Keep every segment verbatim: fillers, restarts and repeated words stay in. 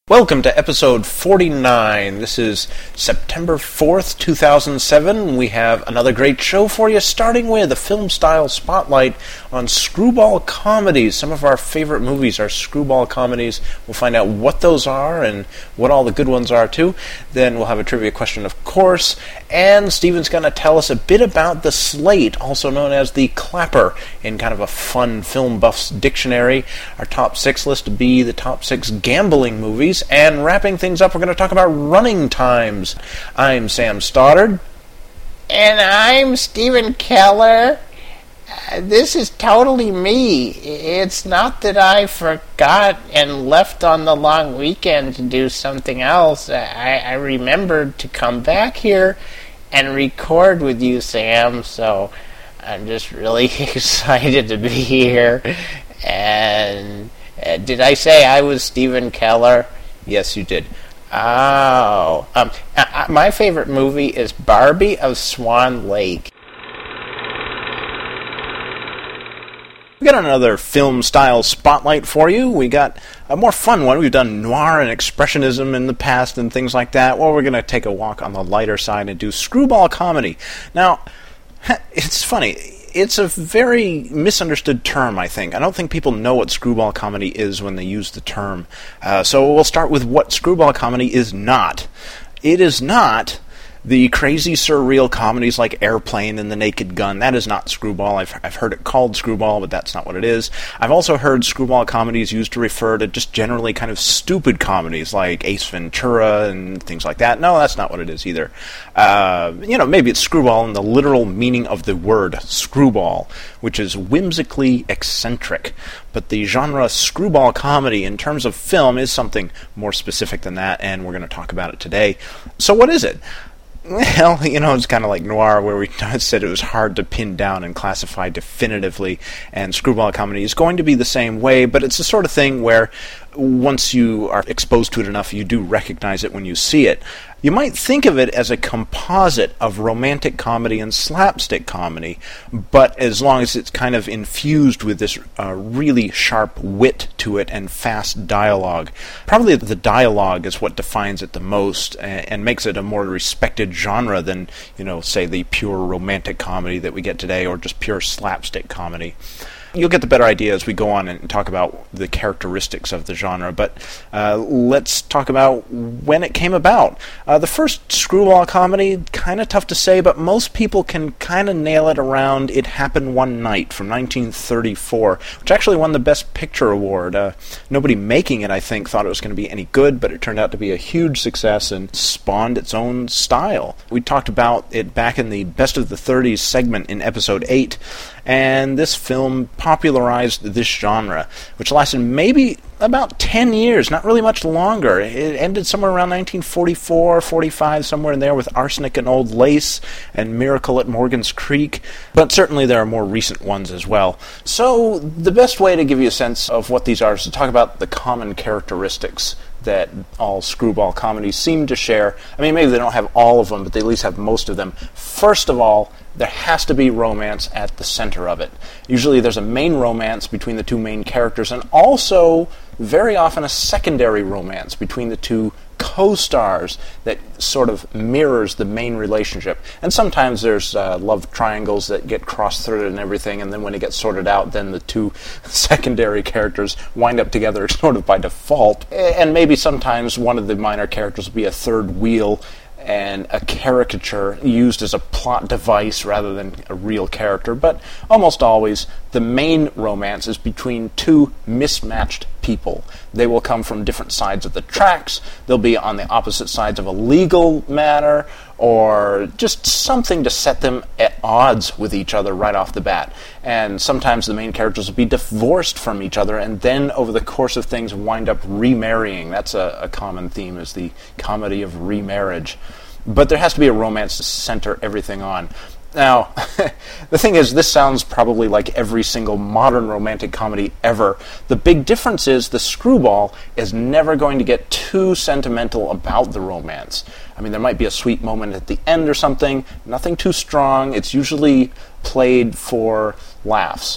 Welcome to episode forty-nine. This is September fourth, two thousand seven. We have another great show for you, starting with a film-style spotlight on screwball comedies. Some of our favorite movies are screwball comedies. We'll find out what those are and what all the good ones are, too. Then we'll have a trivia question, of course. And Steven's going to tell us a bit about the Slate, also known as the Clapper, in kind of a fun film buff's dictionary. Our top six list to be the top six gambling movies. And wrapping things up, we're going to talk about running times. I'm Sam Stoddard. And I'm Stephen Keller. Uh, this is totally me. It's not that I forgot and left on the long weekend to do something else. I, I remembered to come back here and record with you, Sam, so I'm just really excited to be here. And uh, did I say I was Stephen Keller? Yes, you did. Oh. Um, uh, my favorite movie is Barbie of Swan Lake. We got another film-style spotlight for you. We got a more fun one. We've done noir and expressionism in the past and things like that. Well, we're going to take a walk on the lighter side and do screwball comedy. Now, it's funny. It's a very misunderstood term, I think. I don't think people know what screwball comedy is when they use the term. Uh, so we'll start with what screwball comedy is not. It is not the crazy surreal comedies like Airplane and The Naked Gun. That is not screwball. I've, I've heard it called screwball, but that's not what it is. I've also heard screwball comedies used to refer to just generally kind of stupid comedies like Ace Ventura and things like that. No, that's not what it is either. Uh, you know, maybe it's screwball in the literal meaning of the word screwball, which is whimsically eccentric. But the genre screwball comedy in terms of film is something more specific than that, and we're going to talk about it today. So what is it? Well, you know, it's kind of like noir, where we said it was hard to pin down and classify definitively, and screwball comedy is going to be the same way, but it's the sort of thing where once you are exposed to it enough, you do recognize it when you see it. You might think of it as a composite of romantic comedy and slapstick comedy, but as long as it's kind of infused with this uh, really sharp wit to it and fast dialogue. Probably the dialogue is what defines it the most and, and makes it a more respected genre than, you know, say the pure romantic comedy that we get today or just pure slapstick comedy. You'll get the better idea as we go on and talk about the characteristics of the genre, but uh, let's talk about when it came about. Uh, the first screwball comedy, kind of tough to say, but most people can kind of nail it around It Happened One Night from nineteen thirty-four, which actually won the Best Picture award. Uh, nobody making it, I think, thought it was going to be any good, but it turned out to be a huge success and spawned its own style. We talked about it back in the Best of the thirties segment in episode eight, and this film popularized this genre, which lasted maybe about ten years, not really much longer. It ended somewhere around nineteen forty-four, forty-five, somewhere in there, with Arsenic and Old Lace and Miracle at Morgan's Creek, but certainly there are more recent ones as well. So the best way to give you a sense of what these are is to talk about the common characteristics that all screwball comedies seem to share. I mean, maybe they don't have all of them, but they at least have most of them. First of all, there has to be romance at the center of it. Usually there's a main romance between the two main characters, and also very often a secondary romance between the two co-stars that sort of mirrors the main relationship. And sometimes there's uh, love triangles that get cross-threaded and everything, and then when it gets sorted out, then the two secondary characters wind up together sort of by default. And maybe sometimes one of the minor characters will be a third wheel and a caricature used as a plot device rather than a real character, but almost always the main romance is between two mismatched people. They will come from different sides of the tracks, they'll be on the opposite sides of a legal matter, or just something to set them at odds with each other right off the bat. And sometimes the main characters will be divorced from each other, and then over the course of things wind up remarrying. That's a, a common theme, is the comedy of remarriage. But there has to be a romance to center everything on. Now, the thing is, this sounds probably like every single modern romantic comedy ever. The big difference is the screwball is never going to get too sentimental about the romance. I mean, there might be a sweet moment at the end or something, nothing too strong. It's usually played for laughs.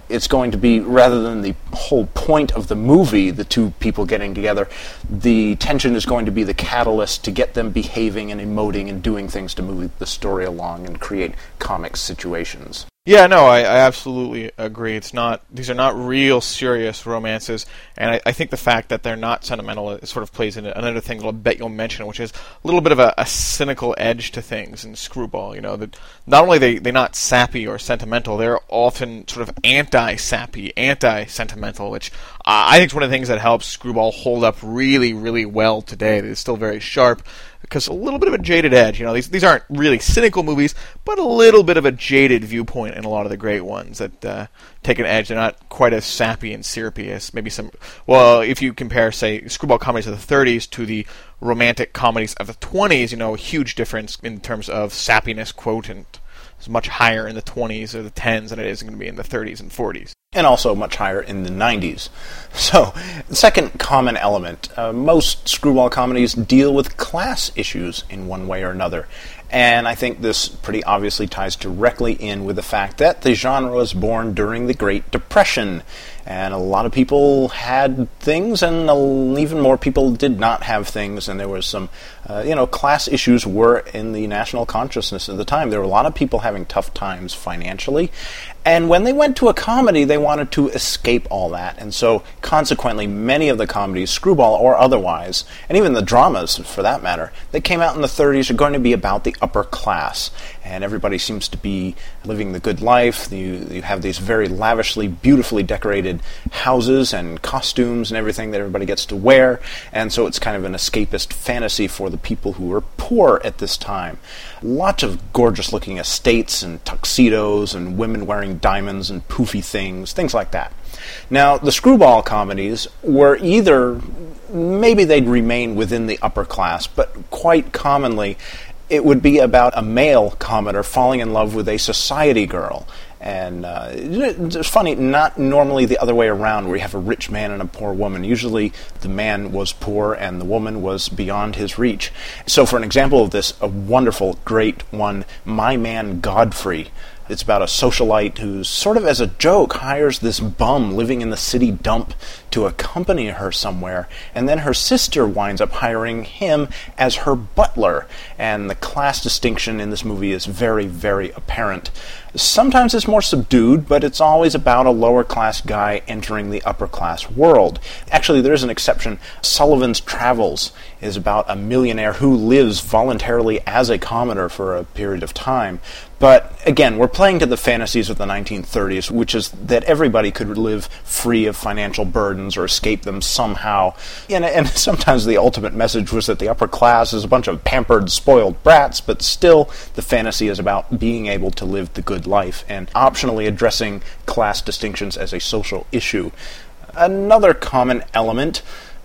it's going to be, rather than the whole point of the movie, the two people getting together, the tension is going to be the catalyst to get them behaving and emoting and doing things to move the story along and create comic situations. Yeah, no, I, I absolutely agree. It's not; these are not real serious romances, and I, I think the fact that they're not sentimental it sort of plays into another thing that I'll bet you'll mention, which is a little bit of a, a cynical edge to things in Screwball. You know, that not only they they're not sappy or sentimental, they're often sort of anti-sappy, anti-sentimental, which uh, I think is one of the things that helps Screwball hold up really, really well today. It's still very sharp. Because a little bit of a jaded edge, you know, these these aren't really cynical movies, but a little bit of a jaded viewpoint in a lot of the great ones that uh, take an edge. They're not quite as sappy and syrupy as maybe some. Well, if you compare, say, screwball comedies of the thirties to the romantic comedies of the twenties, you know, a huge difference in terms of sappiness quotient. It's much higher in the twenties or the tens than it is going to be in the thirties and forties. And also much higher in the nineties. So, the second common element, uh, most screwball comedies deal with class issues in one way or another. And I think this pretty obviously ties directly in with the fact that the genre was born during the Great Depression. And a lot of people had things, and even more people did not have things. And there was some, uh, you know, class issues were in the national consciousness at the time. There were a lot of people having tough times financially. And when they went to a comedy, they wanted to escape all that. And so, consequently, many of the comedies, screwball or otherwise, and even the dramas, for that matter, that came out in the thirties are going to be about the upper class. And everybody seems to be living the good life. You, you have these very lavishly, beautifully decorated houses and costumes and everything that everybody gets to wear. And so it's kind of an escapist fantasy for the people who were poor at this time. Lots of gorgeous-looking estates and tuxedos and women wearing diamonds and poofy things, things like that. Now, the screwball comedies were either, maybe they'd remain within the upper class, but quite commonly it would be about a male cometer falling in love with a society girl. And uh, it's funny, not normally the other way around, where you have a rich man and a poor woman. Usually the man was poor and the woman was beyond his reach. So for an example of this, a wonderful, great one, My Man Godfrey. It's about a socialite who, sort of as a joke, hires this bum living in the city dump to accompany her somewhere, and then her sister winds up hiring him as her butler. And the class distinction in this movie is very, very apparent. Sometimes it's more subdued, but it's always about a lower-class guy entering the upper-class world. Actually, there is an exception. Sullivan's Travels is about a millionaire who lives voluntarily as a commoner for a period of time. But, again, we're playing to the fantasies of the nineteen thirties, which is that everybody could live free of financial burdens or escape them somehow. And, and sometimes the ultimate message was that the upper class is a bunch of pampered, spoiled brats, but still the fantasy is about being able to live the good life and optionally addressing class distinctions as a social issue. Another common element,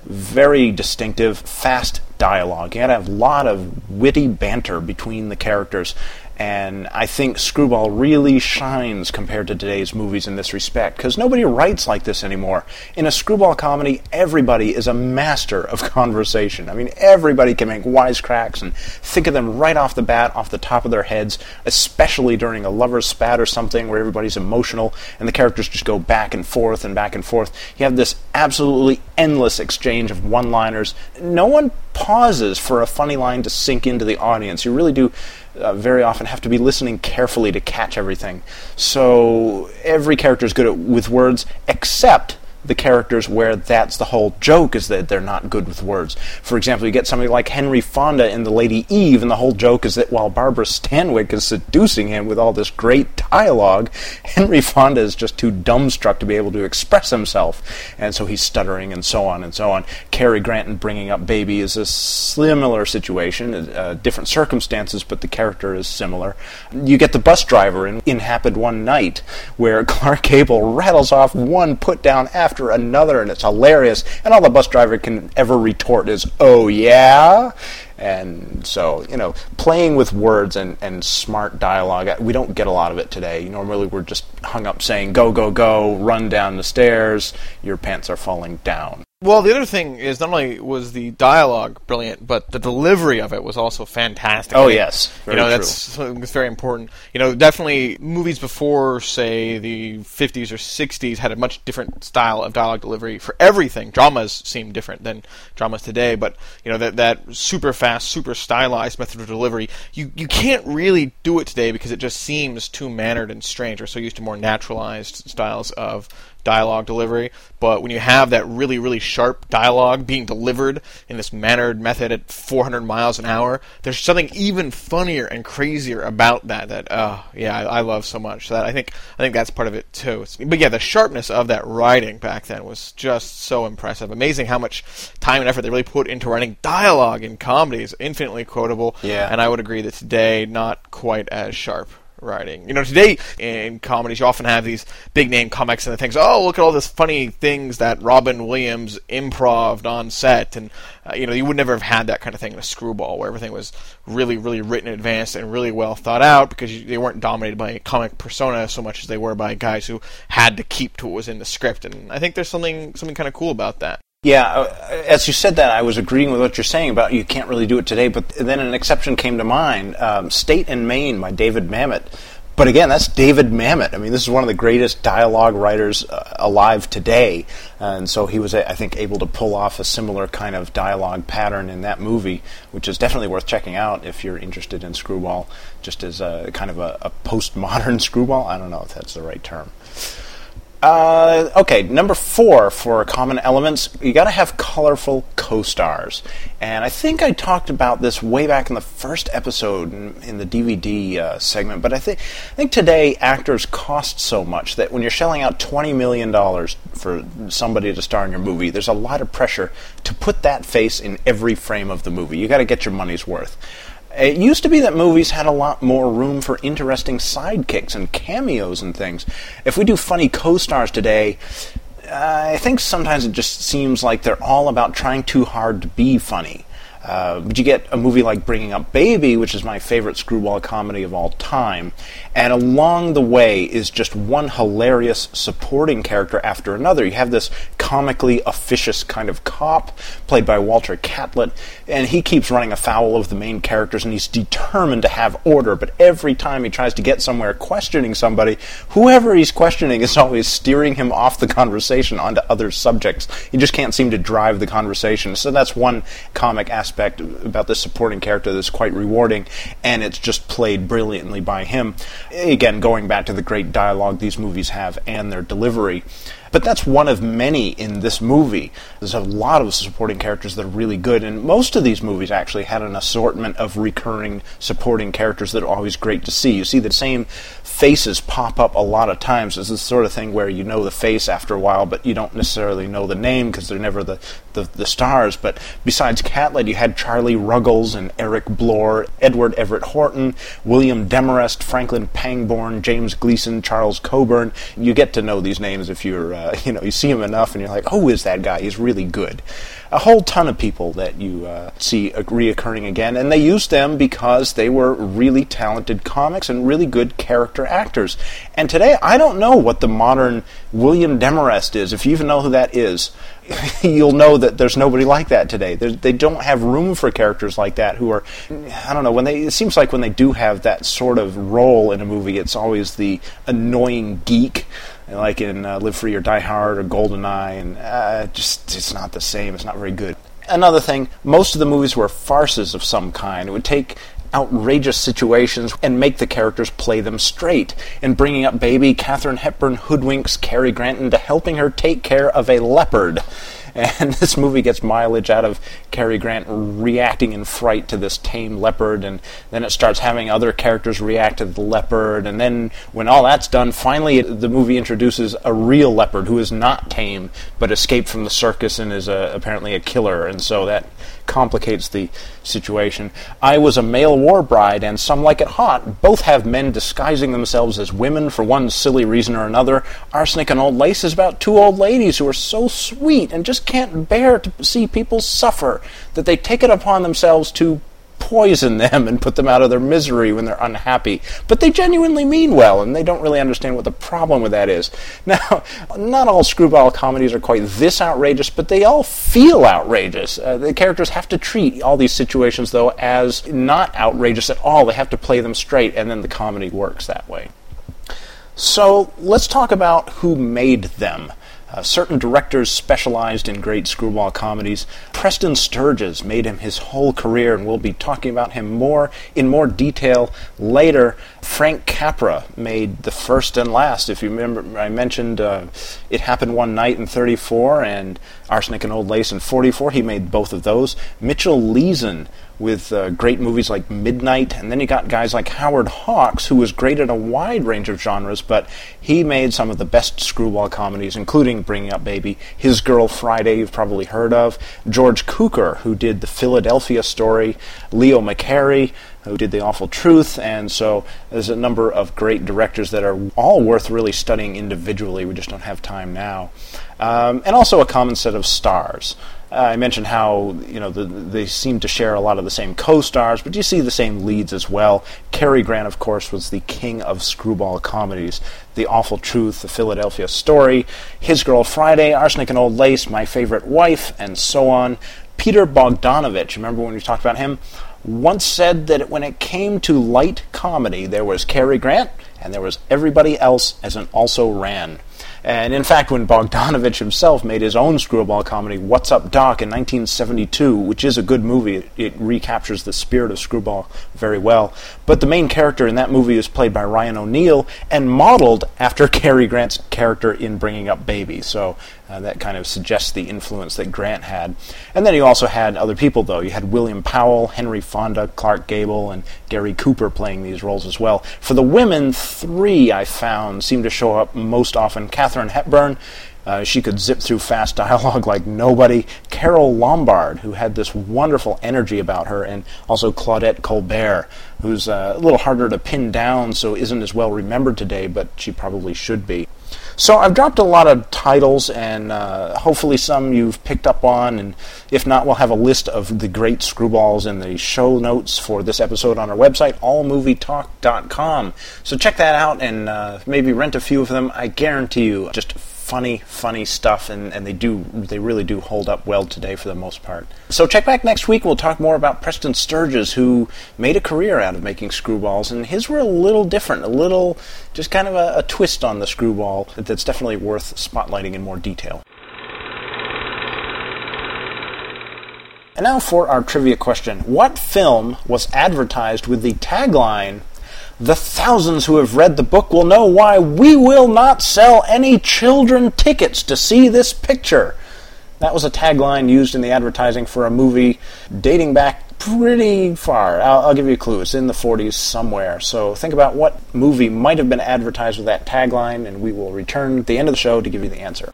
very distinctive, fast dialogue. You had to have a lot of witty banter between the characters. And I think Screwball really shines compared to today's movies in this respect, because nobody writes like this anymore. In a screwball comedy, everybody is a master of conversation. I mean, everybody can make wisecracks and think of them right off the bat, off the top of their heads, especially during a lover's spat or something where everybody's emotional and the characters just go back and forth and back and forth. You have this absolutely endless exchange of one-liners. No one pauses for a funny line to sink into the audience. You really do Uh, very often have to be listening carefully to catch everything. So every character is good at, with words, except the characters where that's the whole joke, is that they're not good with words. For example, you get somebody like Henry Fonda in The Lady Eve, and the whole joke is that while Barbara Stanwyck is seducing him with all this great dialogue, Henry Fonda is just too dumbstruck to be able to express himself, and so he's stuttering and so on and so on. Cary Grant in Bringing Up Baby is a similar situation, uh, different circumstances, but the character is similar. You get the bus driver in In Happened One Night, where Clark Gable rattles off one put-down after after another, and it's hilarious, and all the bus driver can ever retort is, "Oh yeah?" And so, you know, playing with words and, and smart dialogue, we don't get a lot of it today. Normally we're just hung up saying, go, go, go, run down the stairs, your pants are falling down. Well, the other thing is not only was the dialogue brilliant, but the delivery of it was also fantastic. Oh, I mean, yes. Very you know, true. that's something that's very important. You know, definitely movies before, say, the fifties or sixties had a much different style of dialogue delivery for everything. Dramas seem different than dramas today, but, you know, that that super fast, super stylized method of delivery, you, you can't really do it today because it just seems too mannered and strange. We're so used to more naturalized styles of dialogue delivery, but when you have that really, really sharp dialogue being delivered in this mannered method at four hundred miles an hour, there's something even funnier and crazier about that. That, uh, yeah, I, I love so much. So that I think, I think that's part of it too. But yeah, the sharpness of that writing back then was just so impressive. Amazing how much time and effort they really put into writing dialogue in comedies. Infinitely quotable. Yeah. And I would agree that today, not quite as sharp writing. You know, today in comedies you often have these big name comics and the things, oh, look at all this funny things that Robin Williams improv'd on set, and uh, you know, you would never have had that kind of thing in a Screwball where everything was really, really written in advance and really well thought out because you, they weren't dominated by a comic persona so much as they were by guys who had to keep to what was in the script, and I think there's something something kind of cool about that. Yeah, uh, as you said that, I was agreeing with what you're saying about you can't really do it today, but then an exception came to mind, um, State and Main by David Mamet. But again, that's David Mamet. I mean, this is one of the greatest dialogue writers uh, alive today, and so he was, I think, able to pull off a similar kind of dialogue pattern in that movie, which is definitely worth checking out if you're interested in Screwball, just as a kind of a, a postmodern Screwball. I don't know if that's the right term. Uh, okay, number four for common elements, you got to have colorful co-stars. And I think I talked about this way back in the first episode in, in the D V D uh, segment, but I think I think today actors cost so much that when you're shelling out twenty million dollars for somebody to star in your movie, there's a lot of pressure to put that face in every frame of the movie. You got to get your money's worth. It used to be that movies had a lot more room for interesting sidekicks and cameos and things. If we do funny co-stars today, uh, I think sometimes it just seems like they're all about trying too hard to be funny. Uh, but you get a movie like Bringing Up Baby, which is my favorite screwball comedy of all time, and along the way is just one hilarious supporting character after another. You have this comically officious kind of cop, played by Walter Catlett, and he keeps running afoul of the main characters, and he's determined to have order, but every time he tries to get somewhere questioning somebody, whoever he's questioning is always steering him off the conversation onto other subjects. He just can't seem to drive the conversation. So that's one comic aspect about this supporting character that's quite rewarding, and it's just played brilliantly by him. Again, going back to the great dialogue these movies have and their delivery. But that's one of many in this movie. There's a lot of supporting characters that are really good, and most of these movies actually had an assortment of recurring supporting characters that are always great to see. You see the same faces pop up a lot of times. It's the sort of thing where you know the face after a while, but you don't necessarily know the name because they're never the, the, the stars. But besides Catlett, you had Charlie Ruggles and Eric Blore, Edward Everett Horton, William Demarest, Franklin Pangborn, James Gleason, Charles Coburn. You get to know these names if you're, uh, you know, you see him enough and you're like, oh, who is that guy? He's really good. A whole ton of people that you uh, see uh, reoccurring again, and they used them because they were really talented comics and really good character actors. And today, I don't know what the modern William Demarest is. If you even know who that is, you'll know that there's nobody like that today. There's, they don't have room for characters like that who are, I don't know, when they, it seems like when they do have that sort of role in a movie, it's always the annoying geek, like in uh, Live Free or Die Hard or GoldenEye, and uh, just it's not the same. It's not very good. Another thing, most of the movies were farces of some kind. It would take outrageous situations and make the characters play them straight. In Bringing Up Baby, Katharine Hepburn hoodwinks Cary Grant into helping her take care of a leopard. And this movie gets mileage out of Cary Grant reacting in fright to this tame leopard, and then it starts having other characters react to the leopard, and then when all that's done, finally the movie introduces a real leopard who is not tame, but escaped from the circus and is a, apparently a killer, and so that complicates the situation. I Was a Male War Bride and Some Like It Hot both have men disguising themselves as women for one silly reason or another. Arsenic and Old Lace is about two old ladies who are so sweet and just can't bear to see people suffer that they take it upon themselves to poison them and put them out of their misery when they're unhappy. But they genuinely mean well, and they don't really understand what the problem with that is. Now, not all screwball comedies are quite this outrageous, but they all feel outrageous. Uh, the characters have to treat all these situations, though, as not outrageous at all. They have to play them straight, and then the comedy works that way. So let's talk about who made them. Uh, certain directors specialized in great screwball comedies. Preston Sturges made him his whole career, and we'll be talking about him more in more detail later. Frank Capra made The First and Last. If you remember, I mentioned uh, It Happened One Night in thirty-four and Arsenic and Old Lace in forty-four. He made both of those. Mitchell Leeson with uh, great movies like Midnight, and then you got guys like Howard Hawks, who was great at a wide range of genres, but he made some of the best screwball comedies, including Bringing Up Baby, His Girl Friday, you've probably heard of, George Cukor, who did The Philadelphia Story, Leo McCarey, who did The Awful Truth, and so there's a number of great directors that are all worth really studying individually. We just don't have time now. Um, and also a common set of stars. Uh, I mentioned how, you know, the, they seem to share a lot of the same co-stars, but you see the same leads as well. Cary Grant, of course, was the king of screwball comedies. The Awful Truth, The Philadelphia Story, His Girl Friday, Arsenic and Old Lace, My Favorite Wife, and so on. Peter Bogdanovich, remember when we talked about him, once said that when it came to light comedy, there was Cary Grant, and there was everybody else as an also-ran. And in fact, when Bogdanovich himself made his own screwball comedy, What's Up, Doc, in nineteen seventy-two, which is a good movie, it, it recaptures the spirit of screwball very well. But the main character in that movie is played by Ryan O'Neal and modeled after Cary Grant's character in Bringing Up Baby. So uh, that kind of suggests the influence that Grant had. And then you also had other people, though. You had William Powell, Henry Fonda, Clark Gable, and Gary Cooper playing these roles as well. For the women, three I found seem to show up most often. Katharine Hepburn, uh, she could zip through fast dialogue like nobody. Carole Lombard, who had this wonderful energy about her, and also Claudette Colbert, who's uh, a little harder to pin down, so isn't as well remembered today, but she probably should be. So I've dropped a lot of titles, and uh, hopefully some you've picked up on, and if not, we'll have a list of the great screwballs in the show notes for this episode on our website, all movie talk dot com. So check that out, and uh, maybe rent a few of them. I guarantee you, just funny, funny stuff, and, and they do, they really do hold up well today for the most part. So check back next week. We'll talk more about Preston Sturges, who made a career out of making screwballs, and his were a little different, a little, just kind of a, a twist on the screwball that's definitely worth spotlighting in more detail. And now for our trivia question. What film was advertised with the tagline, "The thousands who have read the book will know why we will not sell any children tickets to see this picture"? That was a tagline used in the advertising for a movie dating back pretty far. I'll, I'll give you a clue. It's in the forties somewhere. So think about what movie might have been advertised with that tagline, and we will return at the end of the show to give you the answer.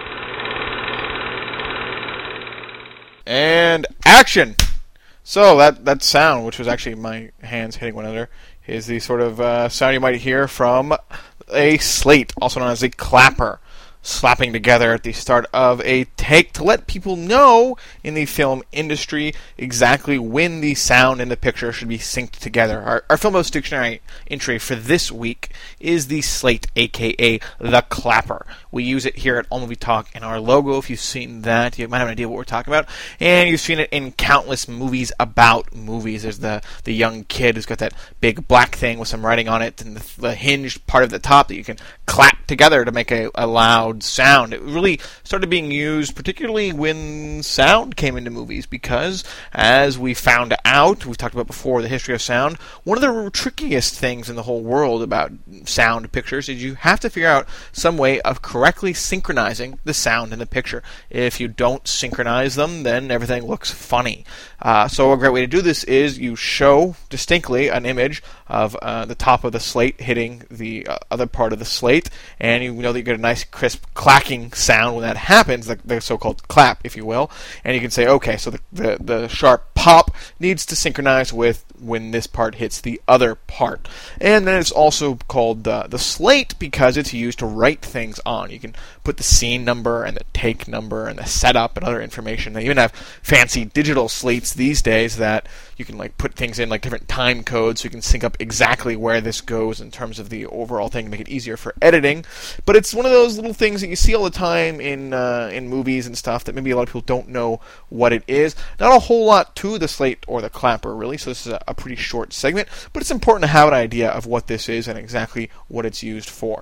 And action! So that, that sound, which was actually my hands hitting one another, is the sort of uh, sound you might hear from a slate, also known as a clapper, slapping together at the start of a take to let people know in the film industry exactly when the sound and the picture should be synced together. Our, our Film Notes Dictionary entry for this week is the slate, aka the clapper. We use it here at All Movie Talk in our logo. If you've seen that, you might have an idea what we're talking about. And you've seen it in countless movies about movies. There's the, the young kid who's got that big black thing with some writing on it, and the, the hinged part of the top that you can clap together to make a, a loud sound. It really started being used particularly when sound came into movies, because as we found out, we've talked about before the history of sound, one of the trickiest things in the whole world about sound pictures is you have to figure out some way of correctly synchronizing the sound and the picture. If you don't synchronize them, then everything looks funny. Uh, so a great way to do this is you show distinctly an image of uh, the top of the slate hitting the uh, other part of the slate, and you know that you get a nice crisp clacking sound when that happens, the, the so-called clap, if you will, and you can say, okay, so the, the, the sharp pop needs to synchronize with when this part hits the other part. And then it's also called uh, the slate because it's used to write things on. You can put the scene number and the take number and the setup and other information. They even have fancy digital slates these days that you can like put things in, like different time codes, so you can sync up exactly where this goes in terms of the overall thing, make it easier for editing. But it's one of those little things that you see all the time in uh, in movies and stuff that maybe a lot of people don't know what it is. Not a whole lot to the slate or the clapper, really, so this is a, a pretty short segment, but it's important to have an idea of what this is and exactly what it's used for.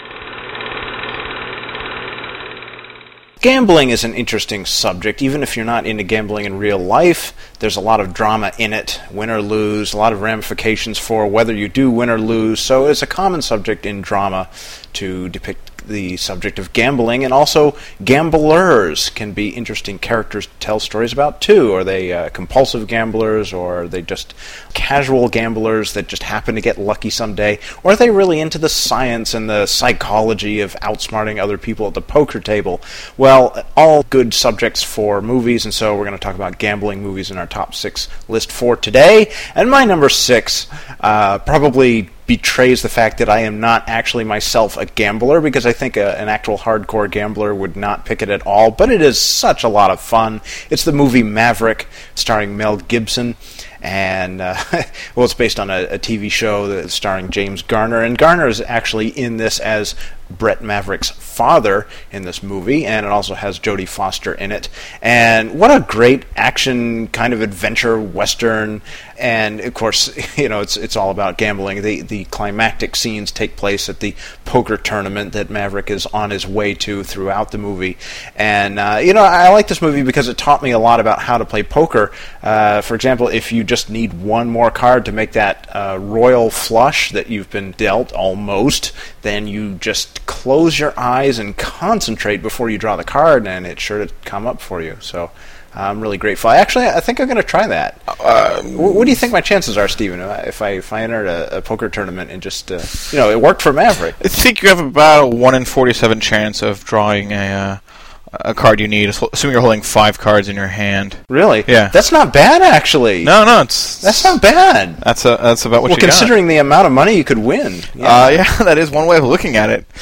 Gambling is an interesting subject. Even if you're not into gambling in real life, there's a lot of drama in it, win or lose, a lot of ramifications for whether you do win or lose. So it's a common subject in drama to depict the subject of gambling, and also gamblers can be interesting characters to tell stories about too. Are they uh, compulsive gamblers, or are they just casual gamblers that just happen to get lucky someday, or are they really into the science and the psychology of outsmarting other people at the poker table? Well, all good subjects for movies, and so we're going to talk about gambling movies in our top six list for today. And my number six uh, probably betrays the fact that I am not actually myself a gambler, because I think a, an actual hardcore gambler would not pick it at all, but it is such a lot of fun. It's the movie Maverick, starring Mel Gibson, and uh, well, it's based on a, a T V show that's starring James Garner, and Garner is actually in this as Brett Maverick's father in this movie, and it also has Jodie Foster in it. And what a great action kind of adventure western, and of course, you know, it's it's all about gambling. The the climactic scenes take place at the poker tournament that Maverick is on his way to throughout the movie. And uh, you know, I like this movie because it taught me a lot about how to play poker. Uh, for example, if you just need one more card to make that uh, royal flush that you've been dealt almost, then you just close your eyes and concentrate before you draw the card, and it's sure to come up for you. So I'm really grateful. I actually, I think I'm going to try that. Uh, what, what do you think my chances are, Stephen, if I if I entered a, a poker tournament and just, uh, you know, it worked for Maverick? I think you have about a one in forty-seven chance of drawing a uh, a card you need, assuming you're holding five cards in your hand. Really? Yeah. That's not bad, actually. No, no, it's that's not bad. That's a, that's about what well, you got. Well, considering the amount of money you could win. Yeah. Uh, yeah, that is one way of looking at it.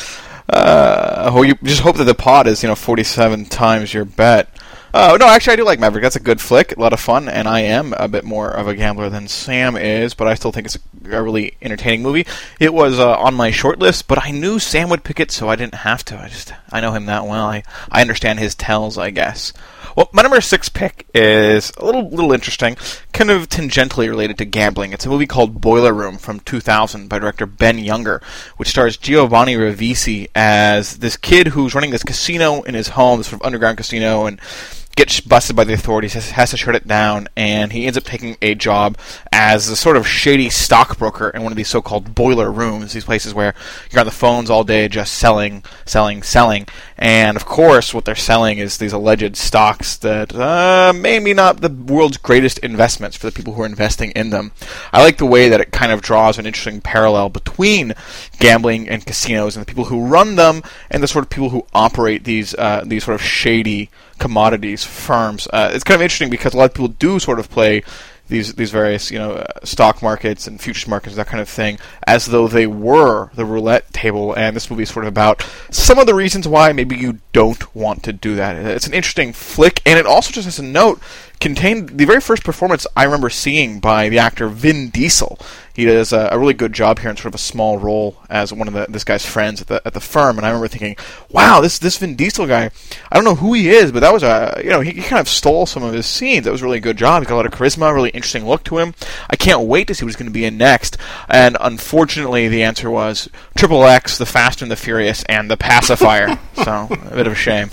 Uh, well, you just hope that the pot is, you know, forty-seven times your bet. Uh, no, actually, I do like Maverick. That's a good flick, a lot of fun, and I am a bit more of a gambler than Sam is, but I still think it's a, a really entertaining movie. It was uh, on my short list, but I knew Sam would pick it, so I didn't have to. I just I know him that well. I, I understand his tells, I guess. Well, my number six pick is a little little interesting, kind of tangentially related to gambling. It's a movie called Boiler Room from two thousand by director Ben Younger, which stars Giovanni Ribisi as this kid who's running this casino in his home, this sort of underground casino, and gets busted by the authorities, has, has to shut it down, and he ends up taking a job as a sort of shady stockbroker in one of these so-called boiler rooms, these places where you're on the phones all day just selling, selling, selling. And, of course, what they're selling is these alleged stocks that uh, maybe not the world's greatest investments for the people who are investing in them. I like the way that it kind of draws an interesting parallel between gambling and casinos and the people who run them and the sort of people who operate these uh, these sort of shady commodities firms. Uh, it's kind of interesting because a lot of people do sort of play these these various, you know, uh, stock markets and futures markets, that kind of thing, as though they were the roulette table. And this movie is sort of about some of the reasons why maybe you don't want to do that. It's an interesting flick, and it also, just as a note, contained the very first performance I remember seeing by the actor Vin Diesel. He does a, a really good job here in sort of a small role as one of the, this guy's friends at the at the firm, and I remember thinking, wow, this this Vin Diesel guy, I don't know who he is, but that was a, you know, he, he kind of stole some of his scenes. That was a really good job. He got a lot of charisma, really interesting look to him. I can't wait to see what he's going to be in next. And unfortunately, the answer was Triple X, The Fast and the Furious, and The Pacifier. So a bit of a shame.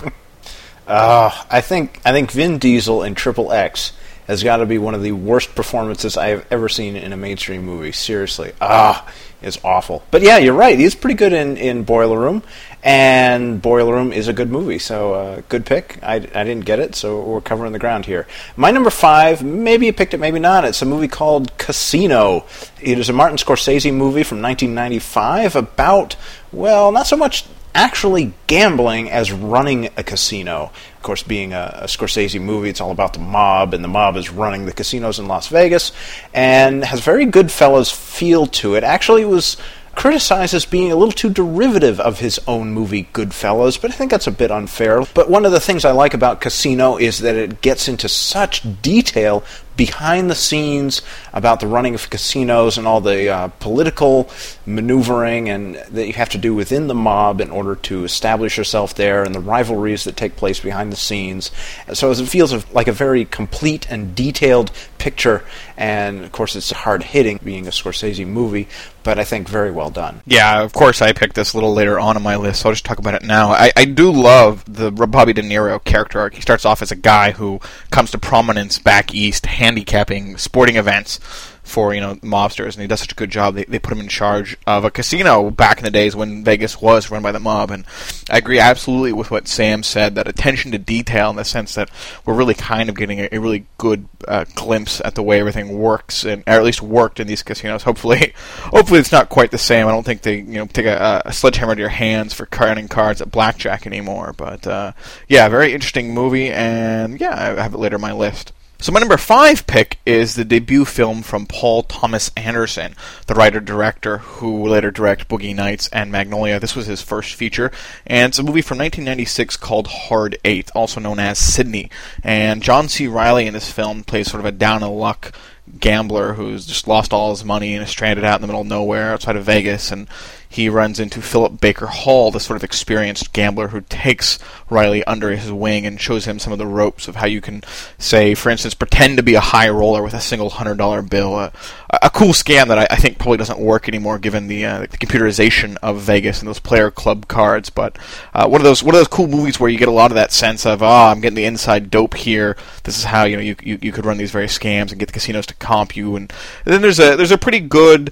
Uh, I think I think Vin Diesel in Triple X has got to be one of the worst performances I have ever seen in a mainstream movie. Seriously. Ah, it's awful. But yeah, you're right. He's pretty good in, in Boiler Room, and Boiler Room is a good movie, so uh, good pick. I, I didn't get it, so we're covering the ground here. My number five, maybe you picked it, maybe not. It's a movie called Casino. It is a Martin Scorsese movie from nineteen ninety-five about, well, not so much actually gambling as running a casino. Of course, being a, a Scorsese movie, it's all about the mob, and the mob is running the casinos in Las Vegas, and has very Goodfellas feel to it. Actually, it was criticized as being a little too derivative of his own movie Goodfellas, but I think that's a bit unfair. But one of the things I like about Casino is that it gets into such detail behind the scenes about the running of casinos and all the uh, political maneuvering and that you have to do within the mob in order to establish yourself there, and the rivalries that take place behind the scenes. So it feels like a very complete and detailed picture, and of course it's hard-hitting being a Scorsese movie, but I think very well done. Yeah, of course I picked this a little later on in my list, so I'll just talk about it now. I, I do love the Bobby De Niro character arc. He starts off as a guy who comes to prominence back east, handicapping sporting events for, you know, mobsters, and he does such a good job. They, they put him in charge of a casino back in the days when Vegas was run by the mob, and I agree absolutely with what Sam said, that attention to detail in the sense that we're really kind of getting a, a really good uh, glimpse at the way everything works, and or at least worked in these casinos. Hopefully, hopefully it's not quite the same. I don't think they, you know, take a, a sledgehammer to your hands for counting cards at blackjack anymore, but uh, yeah, very interesting movie, and yeah, I have it later on my list. So my number five pick is the debut film from Paul Thomas Anderson, the writer-director who later directed Boogie Nights and Magnolia. This was his first feature, and it's a movie from nineteen ninety-six called Hard Eight, also known as Sydney. And John C. Reilly in this film plays sort of a down-on-luck gambler who's just lost all his money and is stranded out in the middle of nowhere outside of Vegas, and he runs into Philip Baker Hall, the sort of experienced gambler who takes Reilly under his wing and shows him some of the ropes of how you can, say, for instance, pretend to be a high roller with a single one hundred dollar bill. Uh, a cool scam that I, I think probably doesn't work anymore given the, uh, the computerization of Vegas and those player club cards, but uh, one of those one of those cool movies where you get a lot of that sense of, oh, I'm getting the inside dope here. This is how, you know, you you, you could run these various scams and get the casinos to comp you. And then there's a there's a pretty good,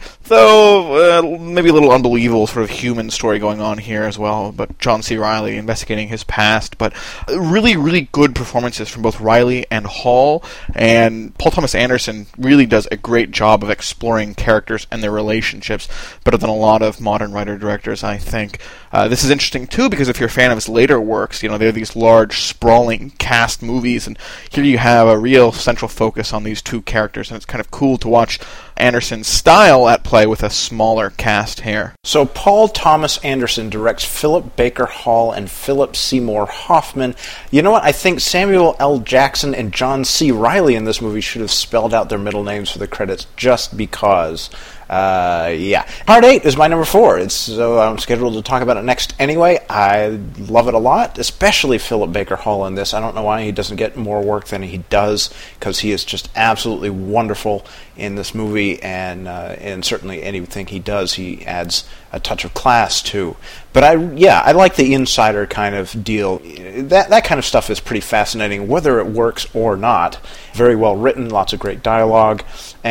though uh, maybe a little unbelievable sort of human story going on here as well, but John C. Reilly investigating his past, but really, really good performances from both Reilly and Hall, and Paul Thomas Anderson really does a great job of exploring characters and their relationships, better than a lot of modern writer-directors, I think. Uh, this is interesting, too, because if you're a fan of his later works, you know, they're these large, sprawling cast movies, and here you have a real central focus on these two characters, and it's kind of cool to watch Anderson's style at play with a smaller cast here. So Paul Thomas Anderson directs Philip Baker Hall and Philip Seymour Hoffman. You know what? I think Samuel L. Jackson and John C. Reilly in this movie should have spelled out their middle names for the credits just because. Uh, yeah. Hard Eight is my number four. It's so I'm scheduled to talk about it next anyway. I love it a lot, especially Philip Baker Hall in this. I don't know why he doesn't get more work than he does, because he is just absolutely wonderful in this movie, and uh, and certainly anything he does, he adds a touch of class to. But I, yeah, I like the insider kind of deal. That that kind of stuff is pretty fascinating, whether it works or not. Very well written, lots of great dialogue,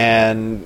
and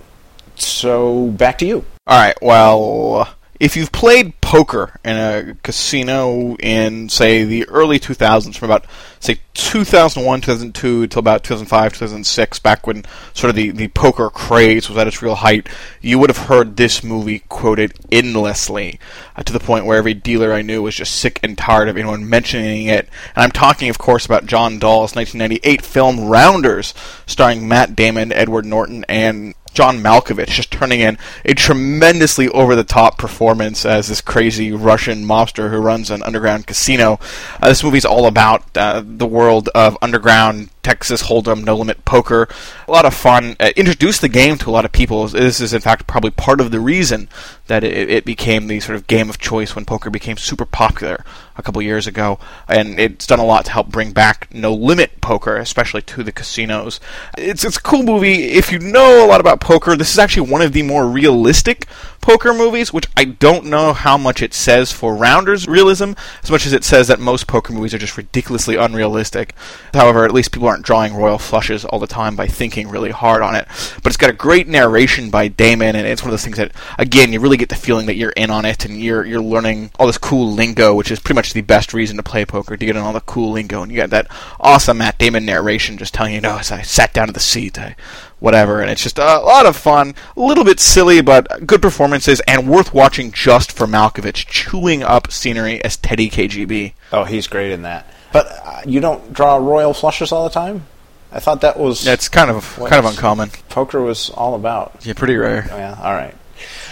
so back to you. All right, well, if you've played poker in a casino in, say, the early two thousands, from about, say, two thousand one, two thousand two, till about two thousand five, two thousand six, back when sort of the, the poker craze was at its real height, you would have heard this movie quoted endlessly, uh, to the point where every dealer I knew was just sick and tired of anyone mentioning it. And I'm talking, of course, about John Dahl's nineteen ninety-eight film Rounders, starring Matt Damon, Edward Norton, and John Malkovich, just turning in a tremendously over-the-top performance as this crazy Russian mobster who runs an underground casino. Uh, this movie's all about uh, the world of underground Texas Hold'em, No Limit Poker. A lot of fun. Uh, introduced the game to a lot of people. This is, in fact, probably part of the reason that it, it became the sort of game of choice when poker became super popular a couple years ago. And it's done a lot to help bring back No Limit Poker, especially to the casinos. It's, it's a cool movie. If you know a lot about poker, this is actually one of the more realistic poker movies, which I don't know how much it says for Rounders realism, as much as it says that most poker movies are just ridiculously unrealistic. However, at least people aren't drawing royal flushes all the time by thinking really hard on it. But it's got a great narration by Damon, and it's one of those things that, again, you really get the feeling that you're in on it, and you're you're learning all this cool lingo, which is pretty much the best reason to play poker, to get in all the cool lingo. And you got that awesome Matt Damon narration just telling you, no, as I sat down to the seat, I whatever. And it's just a lot of fun, a little bit silly, but good performances, and worth watching just for Malkovich chewing up scenery as Teddy K G B. Oh, he's great in that. But uh, you don't draw royal flushes all the time? I thought that was... That's kind of kind of uncommon. Poker was all about. Yeah, pretty rare. Oh, yeah, all right.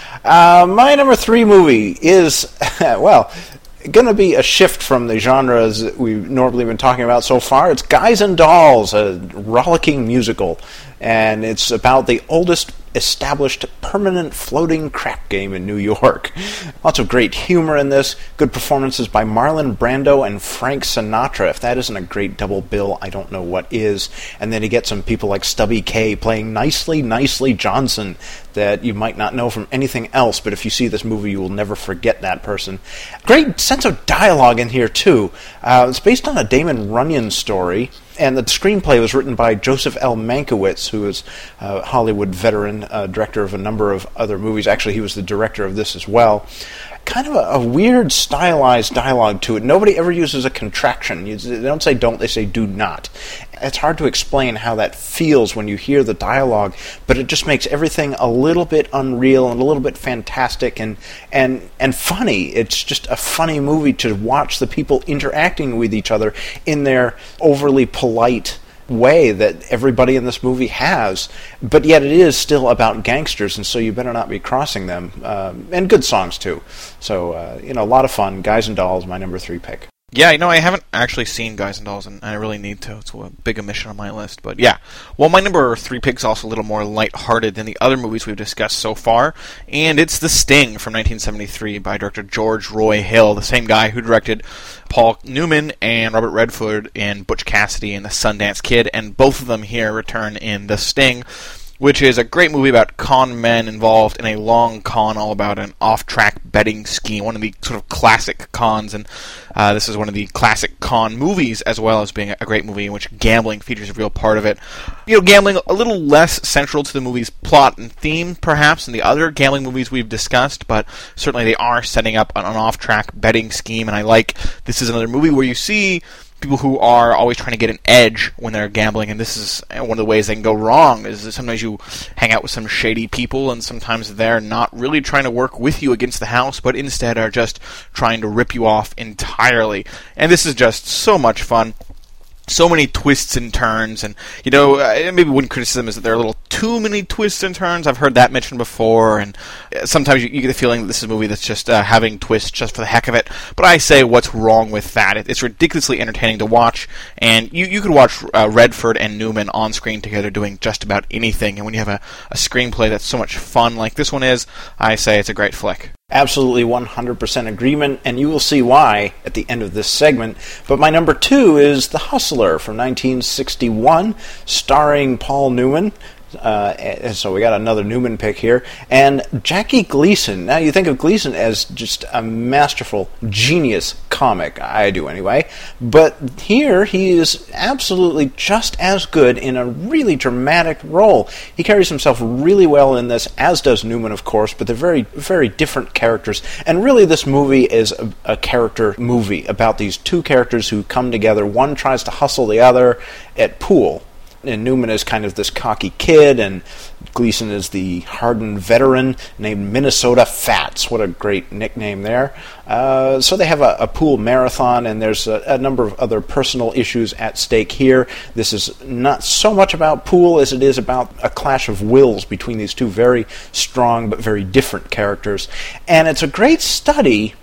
Uh, my number three movie is, well, going to be a shift from the genres that we've normally been talking about so far. It's Guys and Dolls, a rollicking musical. And it's about the oldest established permanent floating crap game in New York. Lots of great humor in this. Good performances by Marlon Brando and Frank Sinatra. If that isn't a great double bill, I don't know what is. And then you get some people like Stubby K playing Nicely Nicely Johnson that you might not know from anything else, but if you see this movie, you will never forget that person. Great sense of dialogue in here, too. Uh, it's based on a Damon Runyon story, and the screenplay was written by Joseph L. Mankiewicz, who is a Hollywood veteran, uh, director of a number of other movies. Actually, he was the director of this as well. Kind of a, a weird, stylized dialogue to it. Nobody ever uses a contraction. You, they don't say don't, they say do not. It's hard to explain how that feels when you hear the dialogue, but it just makes everything a little bit unreal and a little bit fantastic and and and funny. It's just a funny movie to watch the people interacting with each other in their overly polite way that everybody in this movie has, but yet it is still about gangsters, and so you better not be crossing them. Um, and good songs too. So uh, you know, a lot of fun. Guys and Dolls, my number three pick. Yeah, you know, I haven't actually seen Guys and Dolls, and I really need to. It's a big omission on my list. But yeah, well, my number three pick's also a little more lighthearted than the other movies we've discussed so far, and it's The Sting from nineteen seventy-three by director George Roy Hill, the same guy who directed Paul Newman and Robert Redford in Butch Cassidy and The Sundance Kid, and both of them here return in The Sting, which is a great movie about con men involved in a long con all about an off-track betting scheme, one of the sort of classic cons, and uh, this is one of the classic con movies, as well as being a great movie in which gambling features a real part of it. You know, gambling a little less central to the movie's plot and theme, perhaps, than the other gambling movies we've discussed, but certainly they are setting up an off-track betting scheme, and I like this is another movie where you see people who are always trying to get an edge when they're gambling, and this is one of the ways they can go wrong, is that sometimes you hang out with some shady people, and sometimes they're not really trying to work with you against the house, but instead are just trying to rip you off entirely. And this is just so much fun. So many twists and turns, and, you know, uh, maybe one criticism is that there are a little too many twists and turns. I've heard that mentioned before, and sometimes you, you get the feeling that this is a movie that's just uh, having twists just for the heck of it. But I say, what's wrong with that? It, it's ridiculously entertaining to watch, and you, you could watch uh, Redford and Newman on screen together doing just about anything, and when you have a, a screenplay that's so much fun like this one is, I say it's a great flick. Absolutely one hundred percent agreement, and you will see why at the end of this segment. But my number two is The Hustler from nineteen sixty-one, starring Paul Newman. Uh, and so we got another Newman pick here. And Jackie Gleason. Now, you think of Gleason as just a masterful, genius comic. I do anyway. But here, he is absolutely just as good in a really dramatic role. He carries himself really well in this, as does Newman, of course, but they're very, very different characters. And really, this movie is a, a character movie about these two characters who come together. One tries to hustle the other at pool. And Newman is kind of this cocky kid, and Gleason is the hardened veteran named Minnesota Fats. What a great nickname there. Uh, so they have a, a pool marathon, and there's a, a number of other personal issues at stake here. This is not so much about pool as it is about a clash of wills between these two very strong but very different characters. And it's a great study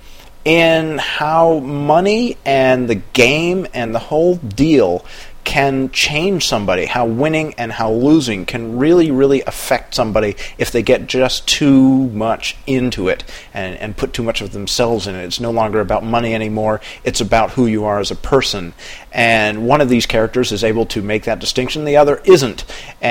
in how money and the game and the whole deal can change somebody, how winning and how losing can really, really affect somebody if they get just too much into it and, and put too much of themselves in it. It's no longer about money anymore. It's about who you are as a person. And one of these characters is able to make that distinction. The other isn't.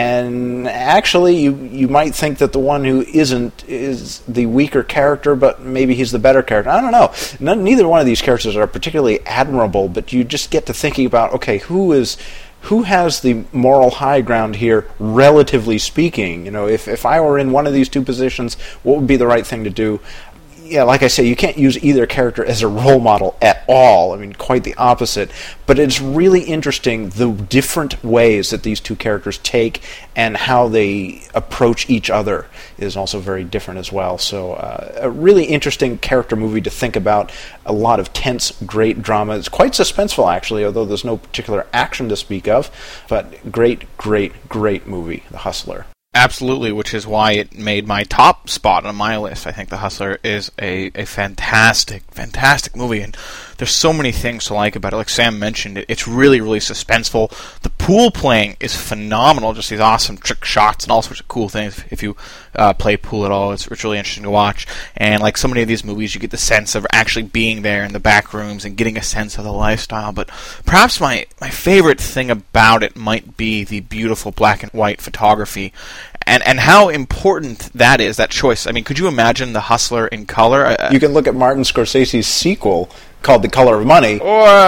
And actually, you, you might think that the one who isn't is the weaker character, but maybe he's the better character. I don't know. None, neither one of these characters are particularly admirable, but you just get to thinking about, okay, who is... who has the moral high ground here, relatively speaking? You know, if, if I were in one of these two positions, what would be the right thing to do? yeah, like I say, you can't use either character as a role model at all. I mean, quite the opposite. But it's really interesting the different ways that these two characters take and how they approach each other is also very different as well. So uh, a really interesting character movie to think about. A lot of tense, great drama. It's quite suspenseful, actually, although there's no particular action to speak of. But great, great, great movie, The Hustler. Absolutely, which is why it made my top spot on my list. I think The Hustler is a, a fantastic, fantastic movie, and there's so many things to like about it. Like Sam mentioned, it, it's really, really suspenseful. The pool playing is phenomenal, just these awesome trick shots and all sorts of cool things. If you uh, play pool at all, it's, it's really interesting to watch. And like so many of these movies, you get the sense of actually being there in the back rooms and getting a sense of the lifestyle. But perhaps my, my favorite thing about it might be the beautiful black and white photography. And and how important that is, that choice. I mean, could you imagine The Hustler in color? Uh, you can look at Martin Scorsese's sequel called The Color of Money.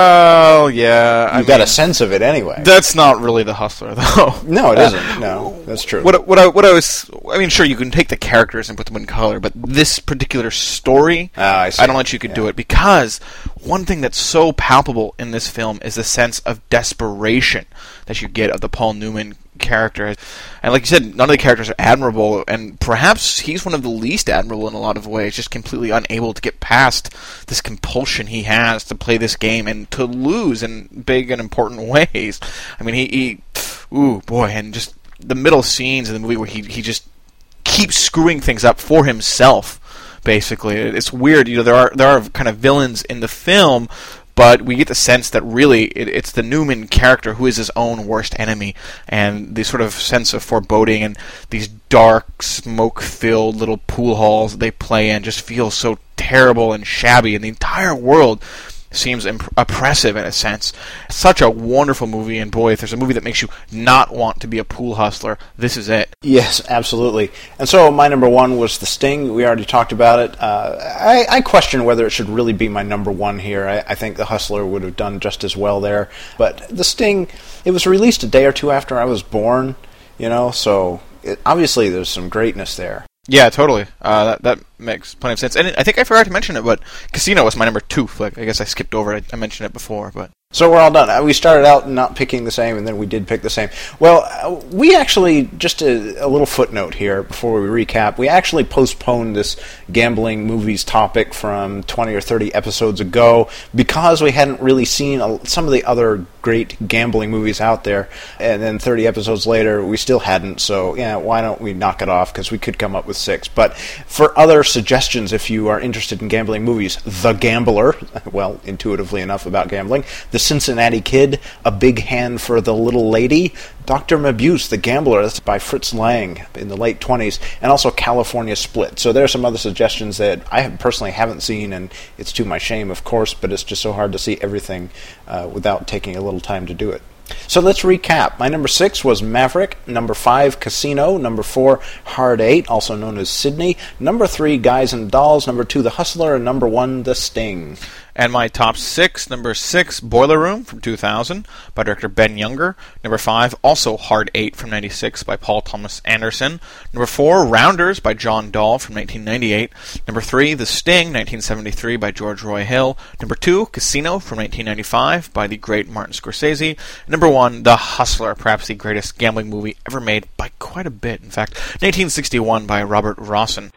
Well, yeah. You got mean, a sense of it anyway. That's not really The Hustler, though. No, it uh, isn't. No, that's true. What, what, I, what I was... I mean, sure, you can take the characters and put them in color, but this particular story, uh, I, I don't let you could yeah. do it, because one thing that's so palpable in this film is the sense of desperation that you get of the Paul Newman character. And like you said, none of the characters are admirable, and perhaps he's one of the least admirable in a lot of ways, just completely unable to get past this compulsion he has to play this game and to lose in big and important ways. I mean, he, he ooh, boy, and just the middle scenes in the movie where he, he just keeps screwing things up for himself, basically. It's weird, you know, there are, there are kind of villains in the film, but we get the sense that really it, it's the Newman character who is his own worst enemy, and the sort of sense of foreboding and these dark, smoke-filled little pool halls that they play in just feel so terrible and shabby, and the entire world seems imp- oppressive in a sense. Such a wonderful movie, and boy, if there's a movie that makes you not want to be a pool hustler, this is it. Yes, absolutely. And so my number one was The Sting. We already talked about it. Uh, I, I question whether it should really be my number one here. I, I think The Hustler would have done just as well there. But The Sting, it was released a day or two after I was born, you know, so it, obviously there's some greatness there. Yeah, totally. Uh, that that makes plenty of sense. And I think I forgot to mention it, but Casino was my number two. Like, I guess I skipped over it. I mentioned it before, but... So we're all done. We started out not picking the same, and then we did pick the same. Well, we actually, just a, a little footnote here before we recap, we actually postponed this gambling movies topic from twenty or thirty episodes ago because we hadn't really seen a, some of the other great gambling movies out there, and then thirty episodes later, we still hadn't, so yeah, why don't we knock it off, because we could come up with six. But for other suggestions, if you are interested in gambling movies, The Gambler, well, intuitively enough about gambling, The Cincinnati Kid, A Big Hand for the Little Lady, Doctor Mabuse, The Gambler, that's by Fritz Lang in the late twenties, and also California Split. So there are some other suggestions that I personally haven't seen, and it's to my shame, of course, but it's just so hard to see everything uh, without taking a little time to do it. So let's recap. My number six was Maverick. Number five, Casino. Number four, Hard Eight, also known as Sydney. Number three, Guys and Dolls. Number two, The Hustler. And number one, The Sting. And my top six, number six, Boiler Room from two thousand by director Ben Younger. Number five, also Hard Eight from ninety-six by Paul Thomas Anderson. Number four, Rounders by John Dahl from nineteen ninety-eight. Number three, The Sting, nineteen seventy-three by George Roy Hill. Number two, Casino from nineteen ninety-five by the great Martin Scorsese. Number one, The Hustler, perhaps the greatest gambling movie ever made by quite a bit. In fact, nineteen sixty-one by Robert Rossen.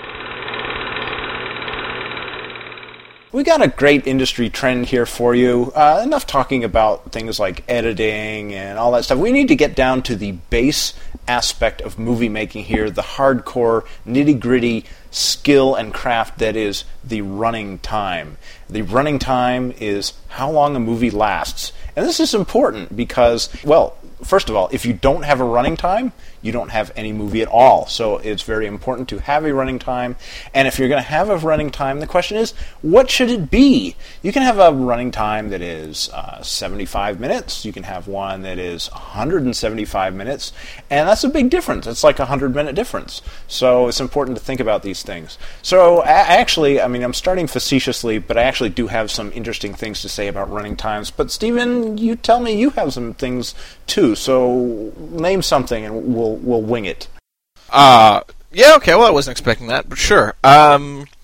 We got a great industry trend here for you. Uh, enough talking about things like editing and all that stuff. We need to get down to the base aspect of movie making here, the hardcore, nitty-gritty skill and craft that is the running time. The running time is how long a movie lasts. And this is important because, well, first of all, if you don't have a running time, you don't have any movie at all. So it's very important to have a running time. And if you're going to have a running time, the question is, what should it be? You can have a running time that is uh, seventy-five minutes. You can have one that is one hundred seventy-five minutes. And that's a big difference. It's like a one hundred minute difference. So it's important to think about these things. So I actually, I mean, I'm starting facetiously, but I actually do have some interesting things to say about running times. But Stephen, you tell me you have some things too. So name something and we'll we'll wing it. Uh, yeah, okay, well, I wasn't expecting that, but sure. Um,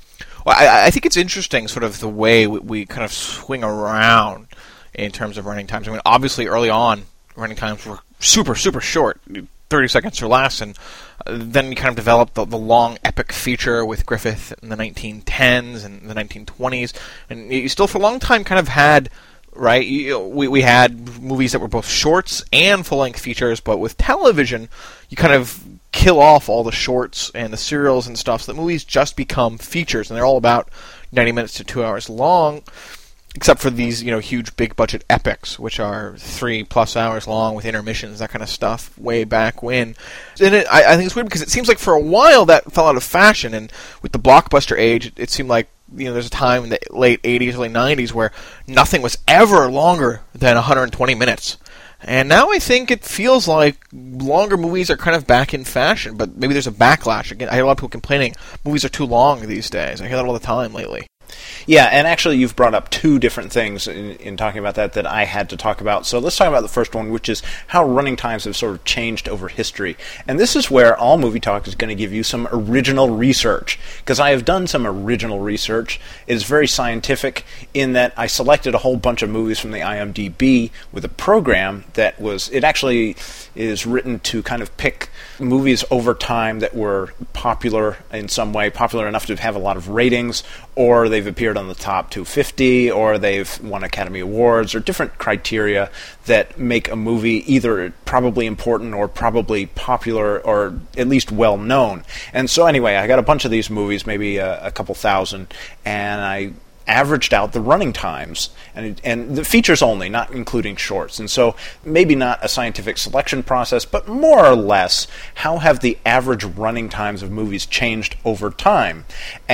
Well, I, I think it's interesting, sort of the way we, we kind of swing around in terms of running times. I mean, obviously, early on, running times were super, super short, thirty seconds or less, and then you kind of developed the, the long epic feature with Griffith in the nineteen tens and the nineteen twenties, and you still for a long time kind of had, right, you, we, we had movies that were both shorts and full-length features, but with television, you kind of kill off all the shorts and the serials and stuff, so that movies just become features, and they're all about ninety minutes to two hours long, except for these, you know, huge big-budget epics, which are three-plus hours long with intermissions, that kind of stuff, way back when. And it, I, I think it's weird because it seems like for a while that fell out of fashion, and with the blockbuster age, it, it seemed like, you know, there's a time in the late eighties, early nineties where nothing was ever longer than one hundred twenty minutes. And now I think it feels like longer movies are kind of back in fashion, but maybe there's a backlash. Again, I hear a lot of people complaining movies are too long these days. I hear that all the time lately. Yeah, and actually you've brought up two different things in, in talking about that that I had to talk about. So let's talk about the first one, which is how running times have sort of changed over history. And this is where All Movie Talk is going to give you some original research, because I have done some original research. It is very scientific in that I selected a whole bunch of movies from the I M D B with a program that was, it actually is written to kind of pick movies over time that were popular in some way, popular enough to have a lot of ratings, or they've appeared on the top two fifty, or they've won Academy Awards, or different criteria that make a movie either probably important or probably popular or at least well known. And so anyway, I got a bunch of these movies, maybe a, a couple thousand, and I averaged out the running times, and and the features only, not including shorts. And so maybe not a scientific selection process, but more or less, how have the average running times of movies changed over time?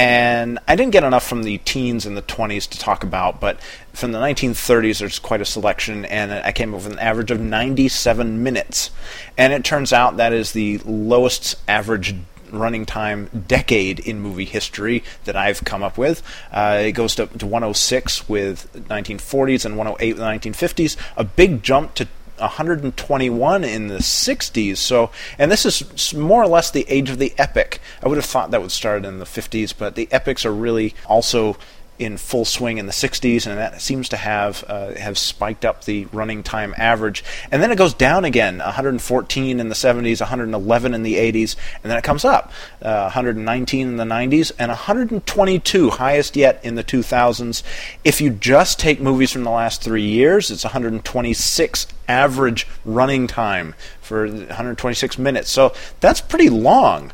And I didn't get enough from the teens and the twenties to talk about, but from the nineteen thirties there's quite a selection, and I came up with an average of ninety-seven minutes. And it turns out that is the lowest average running time decade in movie history that I've come up with. Uh, it goes to, to one oh six with nineteen forties and one oh eight with nineteen fifties. A big jump to one hundred twenty-one in the sixties. So, and this is more or less the age of the epic. I would have thought that would start in the fifties, but the epics are really also in full swing in the sixties, and that seems to have uh, have spiked up the running time average. And then it goes down again, one hundred fourteen in the seventies, one hundred eleven in the eighties, and then it comes up, uh, one hundred nineteen in the nineties, and one hundred twenty-two, highest yet, in the two thousands. If you just take movies from the last three years, it's one hundred twenty-six average running time for one hundred twenty-six minutes. So that's pretty long.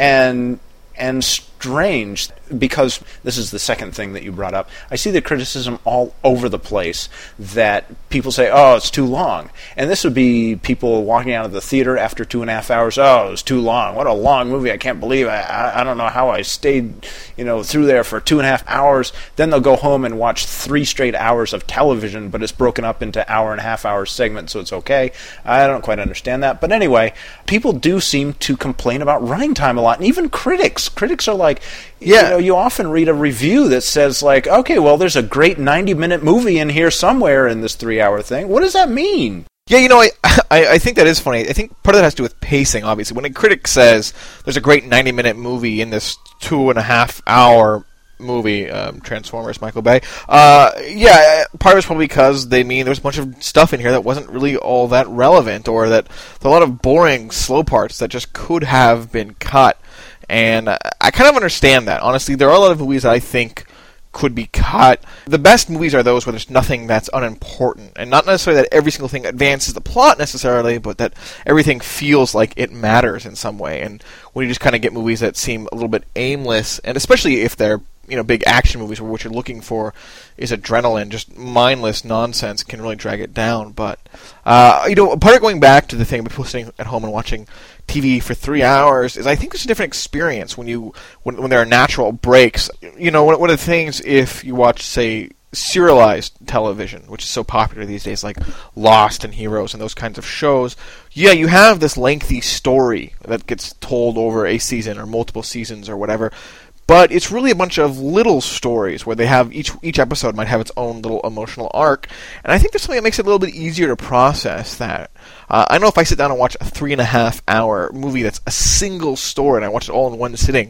And and strange, because this is the second thing that you brought up. I see the criticism all over the place that people say, oh, it's too long. And this would be people walking out of the theater after two and a half hours. Oh, it was too long. What a long movie. I can't believe I, I, I don't know how I stayed, you know, through there for two and a half hours. Then they'll go home and watch three straight hours of television, but it's broken up into hour and a half hour segments, so it's okay. I don't quite understand that. But anyway, people do seem to complain about running time a lot. And even critics. Critics are like, yeah. You know, you often read a review that says, like, okay, well, there's a great ninety-minute movie in here somewhere in this three-hour thing. What does that mean? Yeah, you know, I, I I think that is funny. I think part of that has to do with pacing, obviously. When a critic says there's a great ninety-minute movie in this two-and-a-half-hour movie, um, Transformers, Michael Bay, uh, yeah, part of it's probably because they mean there's a bunch of stuff in here that wasn't really all that relevant, or that there's a lot of boring, slow parts that just could have been cut. And I kind of understand that. Honestly, there are a lot of movies that I think could be cut. The best movies are those where there's nothing that's unimportant. And not necessarily that every single thing advances the plot necessarily, but that everything feels like it matters in some way. And when you just kind of get movies that seem a little bit aimless, and especially if they're, you know, big action movies where what you're looking for is adrenaline, just mindless nonsense can really drag it down. But, uh, you know, part of going back to the thing about people sitting at home and watching T V for three hours is I think it's a different experience when you when when there are natural breaks. You know, one, one of the things, if you watch, say, serialized television, which is so popular these days, like Lost and Heroes and those kinds of shows, yeah, you have this lengthy story that gets told over a season or multiple seasons or whatever. But it's really a bunch of little stories where they have each each episode might have its own little emotional arc, and I think there's something that makes it a little bit easier to process that. Uh, I know if I sit down and watch a three and a half hour movie that's a single story and I watch it all in one sitting,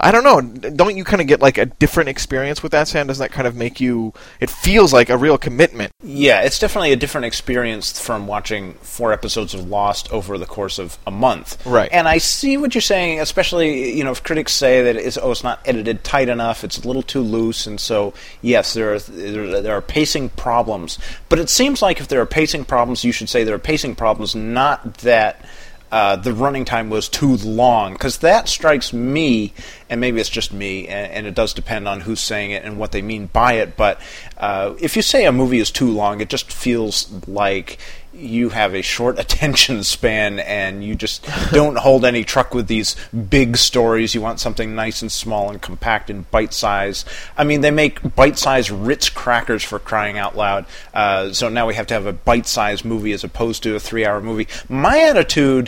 I don't know. Don't you kind of get like a different experience with that, Sam? Doesn't that kind of make you? It feels like a real commitment. Yeah, it's definitely a different experience from watching four episodes of Lost over the course of a month. Right. And I see what you're saying, especially, you know, if critics say that it's, oh, it's not edited tight enough, it's a little too loose, and so, yes, there are, there, there are pacing problems. But it seems like if there are pacing problems, you should say there are pacing problems, not that uh, the running time was too long, because that strikes me, and maybe it's just me, and, and it does depend on who's saying it and what they mean by it, but uh, if you say a movie is too long, it just feels like you have a short attention span and you just don't hold any truck with these big stories. You want something nice and small and compact and bite-sized. I mean, they make bite-sized Ritz crackers, for crying out loud. Uh, so now we have to have a bite-sized movie as opposed to a three-hour movie. My attitude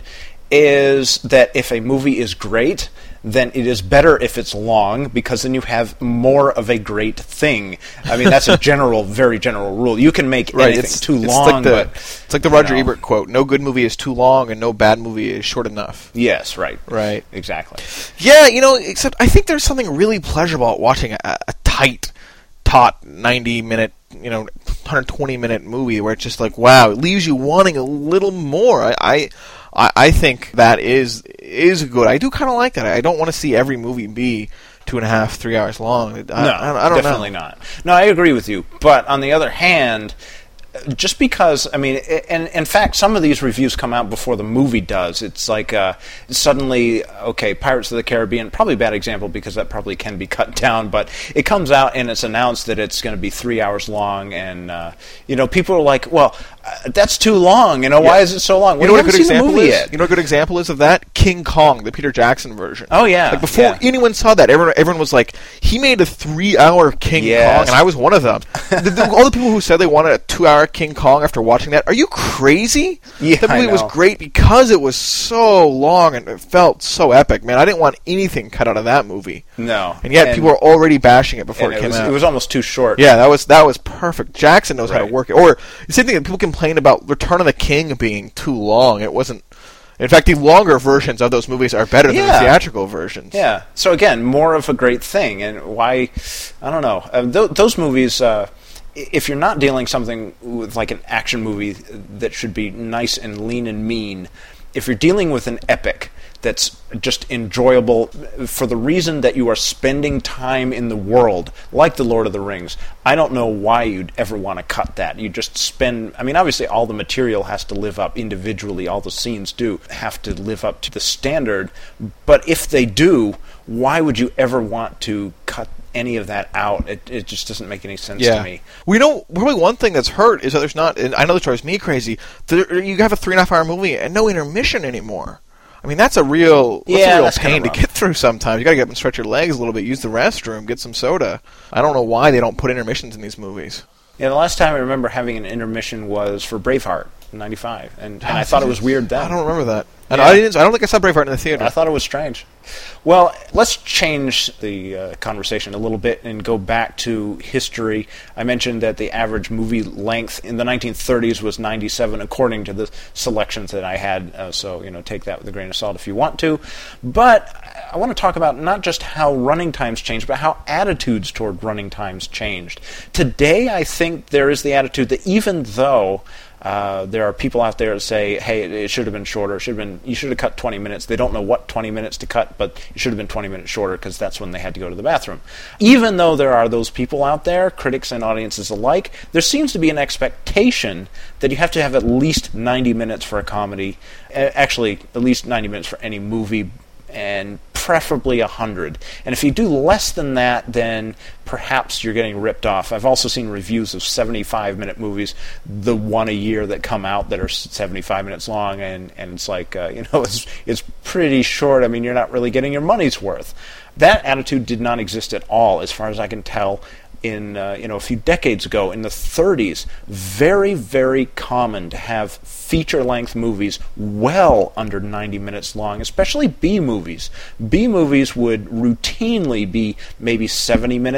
is that if a movie is great, then it is better if it's long, because then you have more of a great thing. I mean, that's a general, very general rule. You can make right, anything it's, too it's long, like the, but it's like the Roger you know. Ebert quote: "No good movie is too long, and no bad movie is short enough." Yes, right, right, exactly. Yeah, you know, except I think there's something really pleasurable about watching a, a tight, taut ninety minute, you know, one hundred twenty minute movie where it's just like, wow, it leaves you wanting a little more. I. I I, I think that is is good. I do kind of like that. I don't want to see every movie be two and a half, three hours long. I, no, I, I don't definitely know. not. No, I agree with you. But on the other hand, just because, I mean, and in fact, some of these reviews come out before the movie does. It's like uh, suddenly, okay, Pirates of the Caribbean, probably a bad example because that probably can be cut down, but it comes out and it's announced that it's going to be three hours long, and, uh, you know, people are like, well, uh, that's too long, you know, yeah. Why is it so long? Well, you know you what a good seen example the movie is? Yet. You know what a good example is of that? King Kong, the Peter Jackson version. Oh, yeah. Like, before yeah. anyone saw that, everyone, everyone was like, he made a three-hour King yes. Kong, and I was one of them. the, the, all the people who said they wanted a two-hour King Kong after watching that, are you crazy? Yeah, that movie I know. was great because it was so long and it felt so epic, man. I didn't want anything cut out of that movie. No. And yet and, people were already bashing it before it, it came was, out. It was almost too short. Yeah, that was that was perfect. Jackson knows right. how to work it. Or the same thing that people complain about Return of the King being too long. It wasn't. In fact, the longer versions of those movies are better yeah. than the theatrical versions. Yeah. So again, more of a great thing. And why? I don't know. Uh, th- those movies. Uh, if you're not dealing something with like an action movie that should be nice and lean and mean, if you're dealing with an epic that's just enjoyable for the reason that you are spending time in the world, like The Lord of the Rings, I don't know why you'd ever want to cut that. You just spend, I mean, obviously all the material has to live up individually, all the scenes do have to live up to the standard, but if they do, why would you ever want to cut any of that out? It it just doesn't make any sense yeah. to me. We know probably one thing that's hurt is that there's not, and I know this drives me crazy, there, you have a three and a half hour movie and no intermission anymore. I mean, that's a real, that's yeah, a real that's pain to rough. get through sometimes. You gotta get up and stretch your legs a little bit, use the restroom, get some soda. I don't know why they don't put intermissions in these movies. Yeah, the last time I remember having an intermission was for Braveheart in ninety-five, and, and I thought it was weird then. I don't remember that. And Yeah. I, didn't, I don't think I saw Braveheart in the theater. I thought it was strange. Well, let's change the uh, conversation a little bit and go back to history. I mentioned that the average movie length in the nineteen thirties was ninety-seven, according to the selections that I had. Uh, so, you know, take that with a grain of salt if you want to. But I want to talk about not just how running times changed, but how attitudes toward running times changed. Today, I think there is the attitude that even though Uh, there are people out there that say, hey, it, it should have been shorter. It should have been, you should have cut twenty minutes. They don't know what twenty minutes to cut, but it should have been twenty minutes shorter because that's when they had to go to the bathroom. Even though there are those people out there, critics and audiences alike, there seems to be an expectation that you have to have at least ninety minutes for a comedy. Uh, actually, at least ninety minutes for any movie, and preferably one hundred. And if you do less than that, then perhaps you're getting ripped off. I've also seen reviews of seventy-five minute movies, the one a year that come out that are seventy-five minutes long, and, and it's like, uh, you know, it's, it's pretty short. I mean, you're not really getting your money's worth. That attitude did not exist at all, as far as I can tell. In uh, you know, a few decades ago, in the thirties, very, very common to have feature-length movies well under ninety minutes long, especially B movies. B movies would routinely be maybe seventy minutes,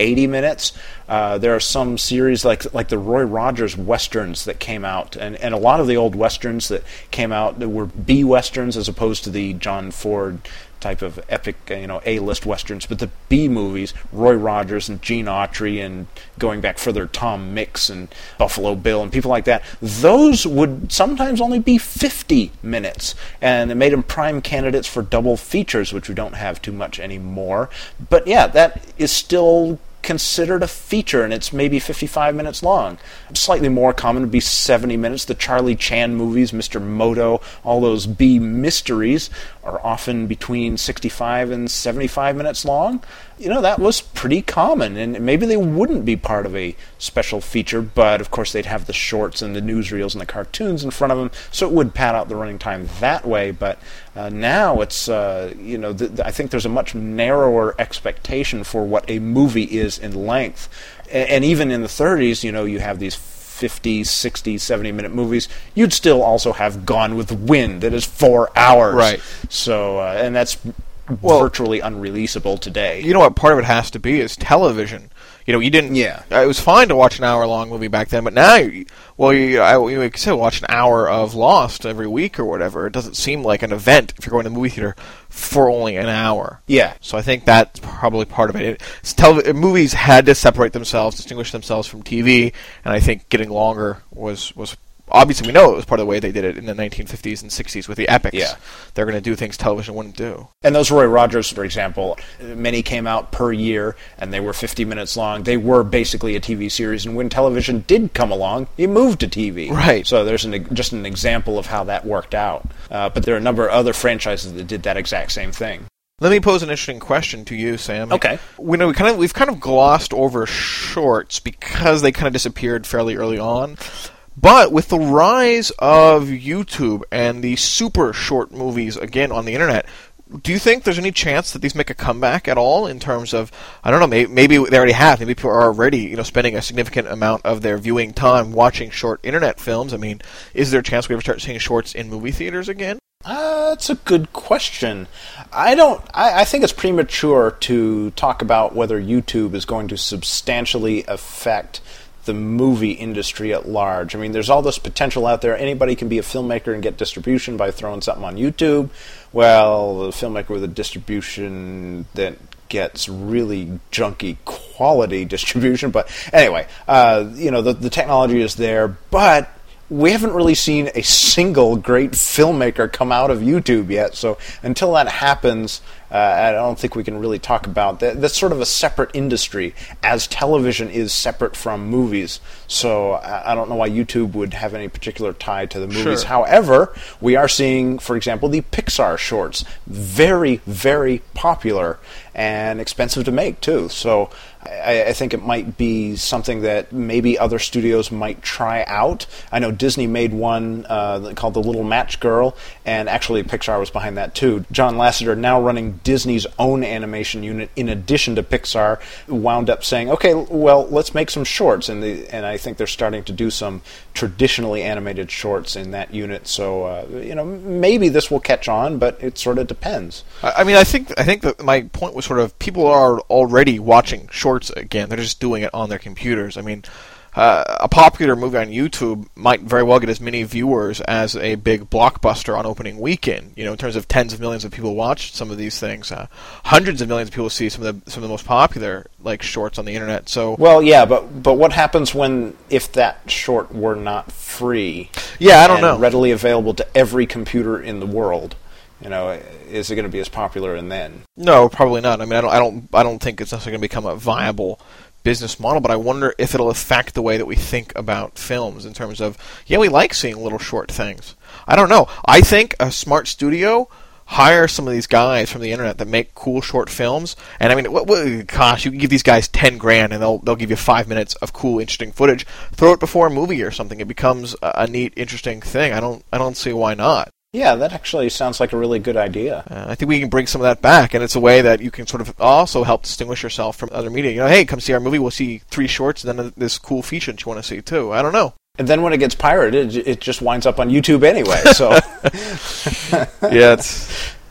eighty minutes. Uh, there are some series like like the Roy Rogers westerns that came out, and, and a lot of the old westerns that came out that were B westerns as opposed to the John Ford type of epic, you know, A-list westerns, but the B movies, Roy Rogers and Gene Autry and going back further, Tom Mix and Buffalo Bill and people like that, those would sometimes only be fifty minutes, and it made them prime candidates for double features, which we don't have too much anymore. But yeah, that is still considered a feature, and it's maybe fifty-five minutes long. Slightly more common would be seventy minutes. The Charlie Chan movies, Mister Moto, all those B mysteries are often between sixty-five and seventy-five minutes long. You know, that was pretty common, and maybe they wouldn't be part of a special feature, but of course they'd have the shorts and the newsreels and the cartoons in front of them, so it would pad out the running time that way. But uh, now it's, uh, you know, th- I think there's a much narrower expectation for what a movie is in length. A- and even in the thirties, you know, you have these fifty, sixty, seventy minute movies. You'd still also have Gone with the Wind that is four hours. Right. So, uh, and that's well, virtually unreleasable today. You know what part of it has to be is television. You know, you didn't. Yeah. It was fine to watch an hour-long movie back then, but now, you, well, you, I, you could still watch an hour of Lost every week or whatever. It doesn't seem like an event if you're going to the movie theater for only an hour. Yeah. So I think that's probably part of it. it it's telev- movies had to separate themselves, distinguish themselves from T V, and I think getting longer was was. Obviously, we know it was part of the way they did it in the nineteen fifties and sixties with the epics. Yeah. They're going to do things television wouldn't do. And those Roy Rogers, for example, many came out per year, and they were fifty minutes long. They were basically a T V series, and when television did come along, it moved to T V. Right. So there's an, just an example of how that worked out. Uh, but there are a number of other franchises that did that exact same thing. Let me pose an interesting question to you, Sam. Okay. We know we kind of we've kind of glossed over shorts because they kind of disappeared fairly early on. But with the rise of YouTube and the super short movies again on the internet, do you think there's any chance that these make a comeback at all in terms of, I don't know, maybe, maybe they already have, maybe people are already, you know, spending a significant amount of their viewing time watching short internet films? I mean, is there a chance we ever start seeing shorts in movie theaters again? Uh, that's a good question. I don't. I, I think it's premature to talk about whether YouTube is going to substantially affect the movie industry at large. I mean, there's all this potential out there. Anybody can be a filmmaker and get distribution by throwing something on YouTube. Well, the filmmaker with a distribution that gets really junky quality distribution. But anyway, uh, you know, the, the technology is there, but we haven't really seen a single great filmmaker come out of YouTube yet. So until that happens, uh, I don't think we can really talk about that. That's sort of a separate industry, as television is separate from movies. So I, I don't know why YouTube would have any particular tie to the movies. Sure. However, we are seeing, for example, the Pixar shorts. Very, very popular and expensive to make, too. So I, I think it might be something that maybe other studios might try out. I know Disney made one uh, called The Little Match Girl, and actually Pixar was behind that too. John Lasseter, now running Disney's own animation unit in addition to Pixar, wound up saying, okay, well, let's make some shorts. And, the, and I think they're starting to do some traditionally animated shorts in that unit. So, uh, you know, maybe this will catch on, but it sort of depends. I, I mean, I think I think that my point was sort of people are already watching shorts again. They're just doing it on their computers. I mean, uh, a popular movie on YouTube might very well get as many viewers as a big blockbuster on opening weekend. You know, in terms of tens of millions of people watch some of these things, uh, hundreds of millions of people see some of the some of the most popular like shorts on the internet. So, well, yeah, but but what happens when if that short were not free? Yeah, I don't and know. Readily available to every computer in the world. You know, is it going to be as popular in then? No, probably not. I mean, I don't, I don't, I don't think it's necessarily going to become a viable business model. But I wonder if it'll affect the way that we think about films in terms of, yeah, we like seeing little short things. I don't know. I think a smart studio hire some of these guys from the internet that make cool short films. And I mean, what, what, gosh, you can give these guys ten grand and they'll they'll give you five minutes of cool, interesting footage. Throw it before a movie or something. It becomes a, a neat, interesting thing. I don't, I don't see why not. Yeah, that actually sounds like a really good idea. Uh, I think we can bring some of that back, and it's a way that you can sort of also help distinguish yourself from other media. You know, hey, come see our movie. We'll see three shorts, and then this cool feature that you want to see too. I don't know. And then when it gets pirated, it just winds up on YouTube anyway. So yeah, it's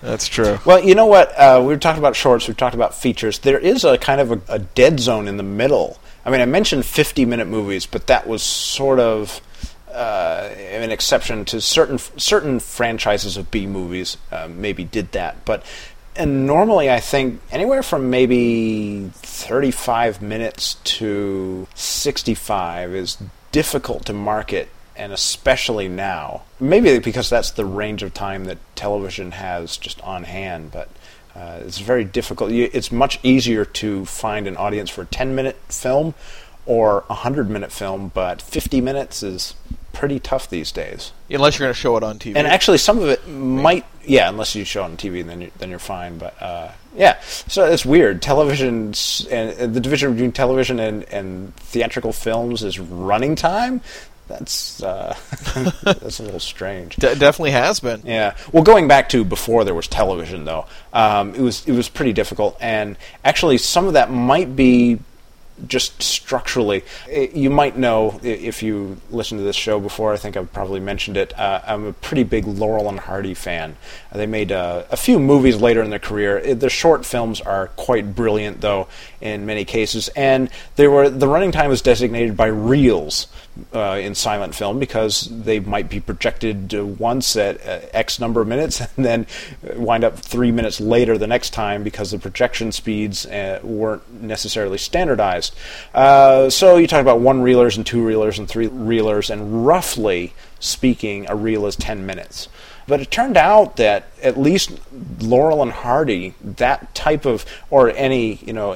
That's true. Well, you know what? Uh, we were talking about shorts. We talked about features. There is a kind of a, a dead zone in the middle. I mean, I mentioned fifty-minute movies, but that was sort of uh, an exception to certain certain franchises of B movies. Uh, maybe did that, but and normally I think anywhere from maybe thirty-five minutes to sixty-five is difficult to market. And especially now, maybe because that's the range of time that television has just on hand, but uh, it's very difficult. It's much easier to find an audience for a ten-minute film or a hundred-minute film, but fifty minutes is pretty tough these days. Unless you're going to show it on T V. And actually, some of it might, yeah, unless you show it on T V, then you're, then you're fine, but... Uh, Yeah, so it's weird. Television, and the division between television and, and theatrical films is running time. That's uh, that's a little strange. De- definitely has been. Yeah. Well, going back to before there was television, though, um, it was it was pretty difficult, and actually some of that might be just structurally. You might know, if you listened to this show before, I think I've probably mentioned it, uh, I'm a pretty big Laurel and Hardy fan. They made uh, a few movies later in their career. Their short films are quite brilliant, though, in many cases, and they were the running time was designated by reels uh, in silent film because they might be projected uh, once at uh, X number of minutes and then wind up three minutes later the next time because the projection speeds uh, weren't necessarily standardized. Uh, so you talk about one reelers and two reelers and three reelers, and roughly speaking, a reel is ten minutes. But it turned out that at least Laurel and Hardy, that type of, or any, you know,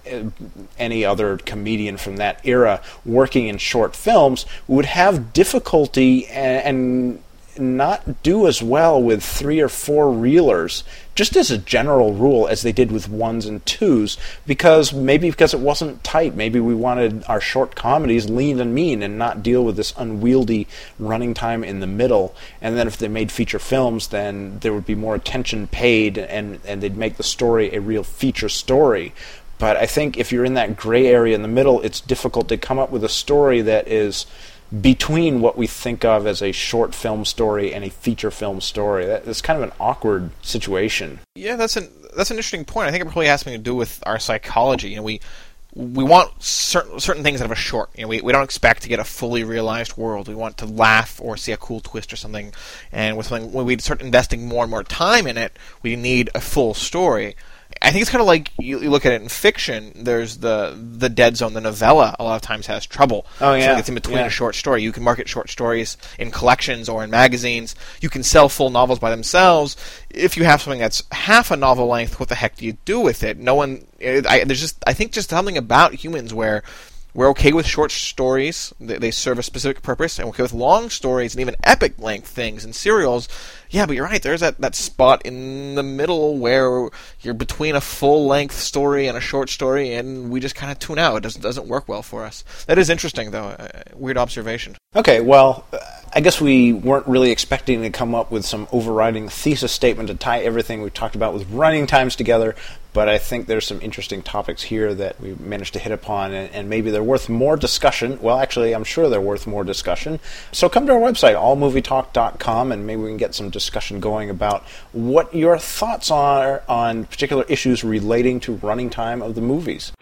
any other comedian from that era working in short films would have difficulty and, and not do as well with three or four reelers, just as a general rule, as they did with ones and twos, because maybe because it wasn't tight. Maybe we wanted our short comedies lean and mean and not deal with this unwieldy running time in the middle. And then if they made feature films, then there would be more attention paid and, and they'd make the story a real feature story. But I think if you're in that gray area in the middle, it's difficult to come up with a story that is between what we think of as a short film story and a feature film story. That, that's kind of an awkward situation. Yeah, that's an that's an interesting point. I think it probably has something to do with our psychology. You know, we we want certain certain things out of a short. You know, we we don't expect to get a fully realized world. We want to laugh or see a cool twist or something. And with something, when we start investing more and more time in it, we need a full story. I think it's kind of like you, you look at it in fiction. There's the the dead zone. The novella a lot of times has trouble. Oh yeah, so it's in between yeah. a short story. You can market short stories in collections or in magazines. You can sell full novels by themselves. If you have something that's half a novel length, what the heck do you do with it? No one. I, there's just I think just something about humans where we're okay with short stories. They, they serve a specific purpose, and we're okay with long stories and even epic length things and serials. Yeah, but you're right. There's that, that spot in the middle where you're between a full-length story and a short story, and we just kind of tune out. It doesn't, doesn't work well for us. That is interesting, though. A weird observation. Okay, well, I guess we weren't really expecting to come up with some overriding thesis statement to tie everything we talked about with running times together, but I think there's some interesting topics here that we managed to hit upon, and, and maybe they're worth more discussion. Well, actually, I'm sure they're worth more discussion. So come to our website, all movie talk dot com, and maybe we can get some discussion going about what your thoughts are on particular issues relating to running time of the movies.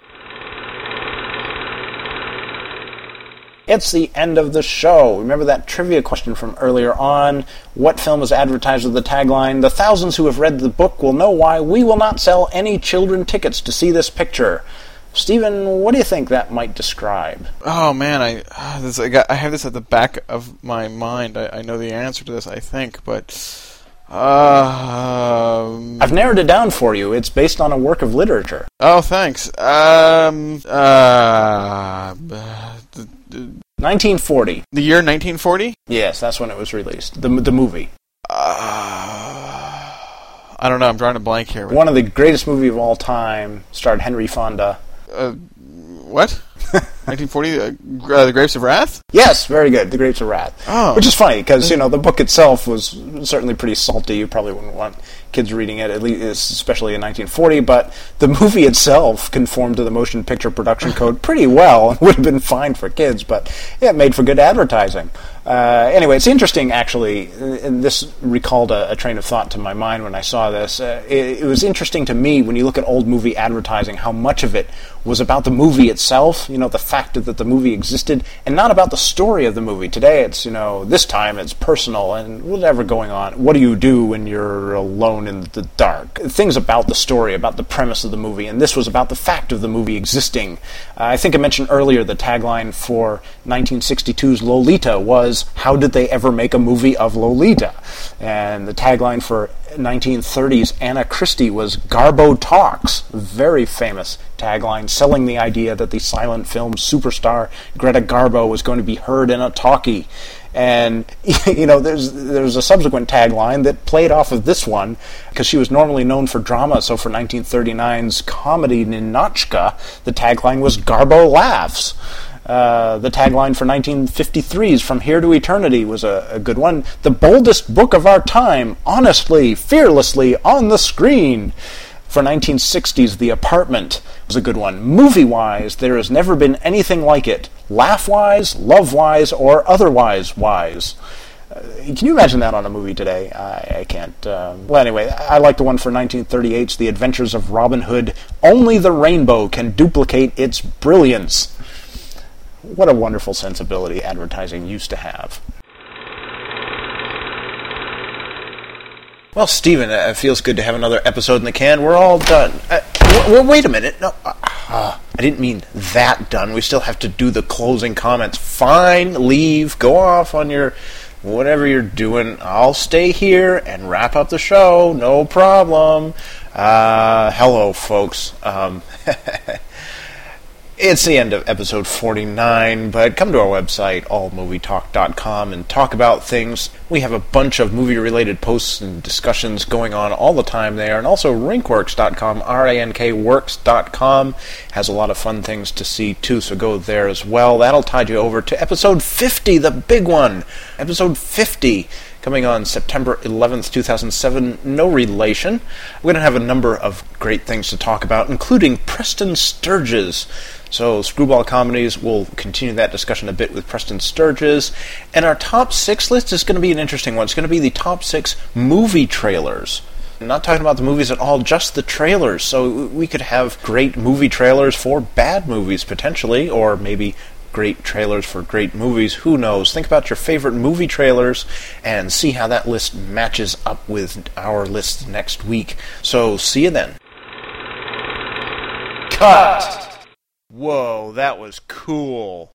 It's the end of the show. Remember that trivia question from earlier on? What film is advertised with the tagline, "The thousands who have read the book will know why we will not sell any children tickets to see this picture"? Stephen, what do you think that might describe? Oh man, I uh, this, I, got, I have this at the back of my mind. I, I know the answer to this, I think, but uh, um, I've narrowed it down for you. It's based on a work of literature. Oh, thanks. Um, uh, d- d- nineteen forty. The year nineteen forty? Yes, that's when it was released. The the movie. Uh, I don't know. I'm drawing a blank here. One of the greatest movies of all time. Starred Henry Fonda. Uh, what? nineteen forty? Uh, uh, The Grapes of Wrath? Yes, very good. The Grapes of Wrath. Oh. Which is funny, because, you know, the book itself was certainly pretty salty. You probably wouldn't want kids reading it, at least, especially in nineteen forty, but the movie itself conformed to the motion picture production code pretty well. It would have been fine for kids, but yeah, it made for good advertising. Uh, anyway, it's interesting, actually, and this recalled a, a train of thought to my mind when I saw this. Uh, it, it was interesting to me, when you look at old movie advertising, how much of it was about the movie itself, you know, the fact that the movie existed, and not about the story of the movie. Today, it's, you know, this time it's personal, and whatever going on. What do you do when you're alone in the dark? Things about the story, about the premise of the movie, and this was about the fact of the movie existing. Uh, I think I mentioned earlier the tagline for nineteen sixty-two's Lolita was, "How did they ever make a movie of Lolita?" And the tagline for nineteen thirty's Anna Christie was "Garbo Talks," very famous tagline, selling the idea that the silent film superstar Greta Garbo was going to be heard in a talkie. And, you know, there's there's a subsequent tagline that played off of this one, because she was normally known for drama, so for nineteen thirty-nine's comedy Ninotchka, the tagline was "Garbo Laughs." Uh, the tagline for nineteen fifty-three's From Here to Eternity was a, a good one. "The boldest book of our time, honestly, fearlessly, on the screen." For nineteen sixty's The Apartment was a good one. "Movie-wise, there has never been anything like it. Laugh-wise, love-wise, or otherwise wise." Uh, can you imagine that on a movie today? I, I can't. Uh, well, anyway, I like the one for nineteen thirty-eight's The Adventures of Robin Hood. "Only the rainbow can duplicate its brilliance." What a wonderful sensibility advertising used to have. Well, Stephen, uh, it feels good to have another episode in the can. We're all done. Uh, w- w- wait a minute. No, uh, uh, I didn't mean that done. We still have to do the closing comments. Fine, leave, go off on your whatever you're doing. I'll stay here and wrap up the show. No problem. Uh, hello, folks. Um... It's the end of episode forty-nine, but come to our website, all movie talk dot com, and talk about things. We have a bunch of movie-related posts and discussions going on all the time there, and also rankworks dot com, R A N K works dot com, has a lot of fun things to see, too, so go there as well. That'll tide you over to episode fifty, the big one. Episode fifty. Coming on September eleventh, two thousand seven, no relation. We're going to have a number of great things to talk about, including Preston Sturges. So, Screwball Comedies, we'll continue that discussion a bit with Preston Sturges. And our top six list is going to be an interesting one. It's going to be the top six movie trailers. I'm not talking about the movies at all, just the trailers. So we could have great movie trailers for bad movies, potentially, or maybe great trailers for great movies. Who knows? Think about your favorite movie trailers and see how that list matches up with our list next week. So, see you then. Cut! Whoa, that was cool.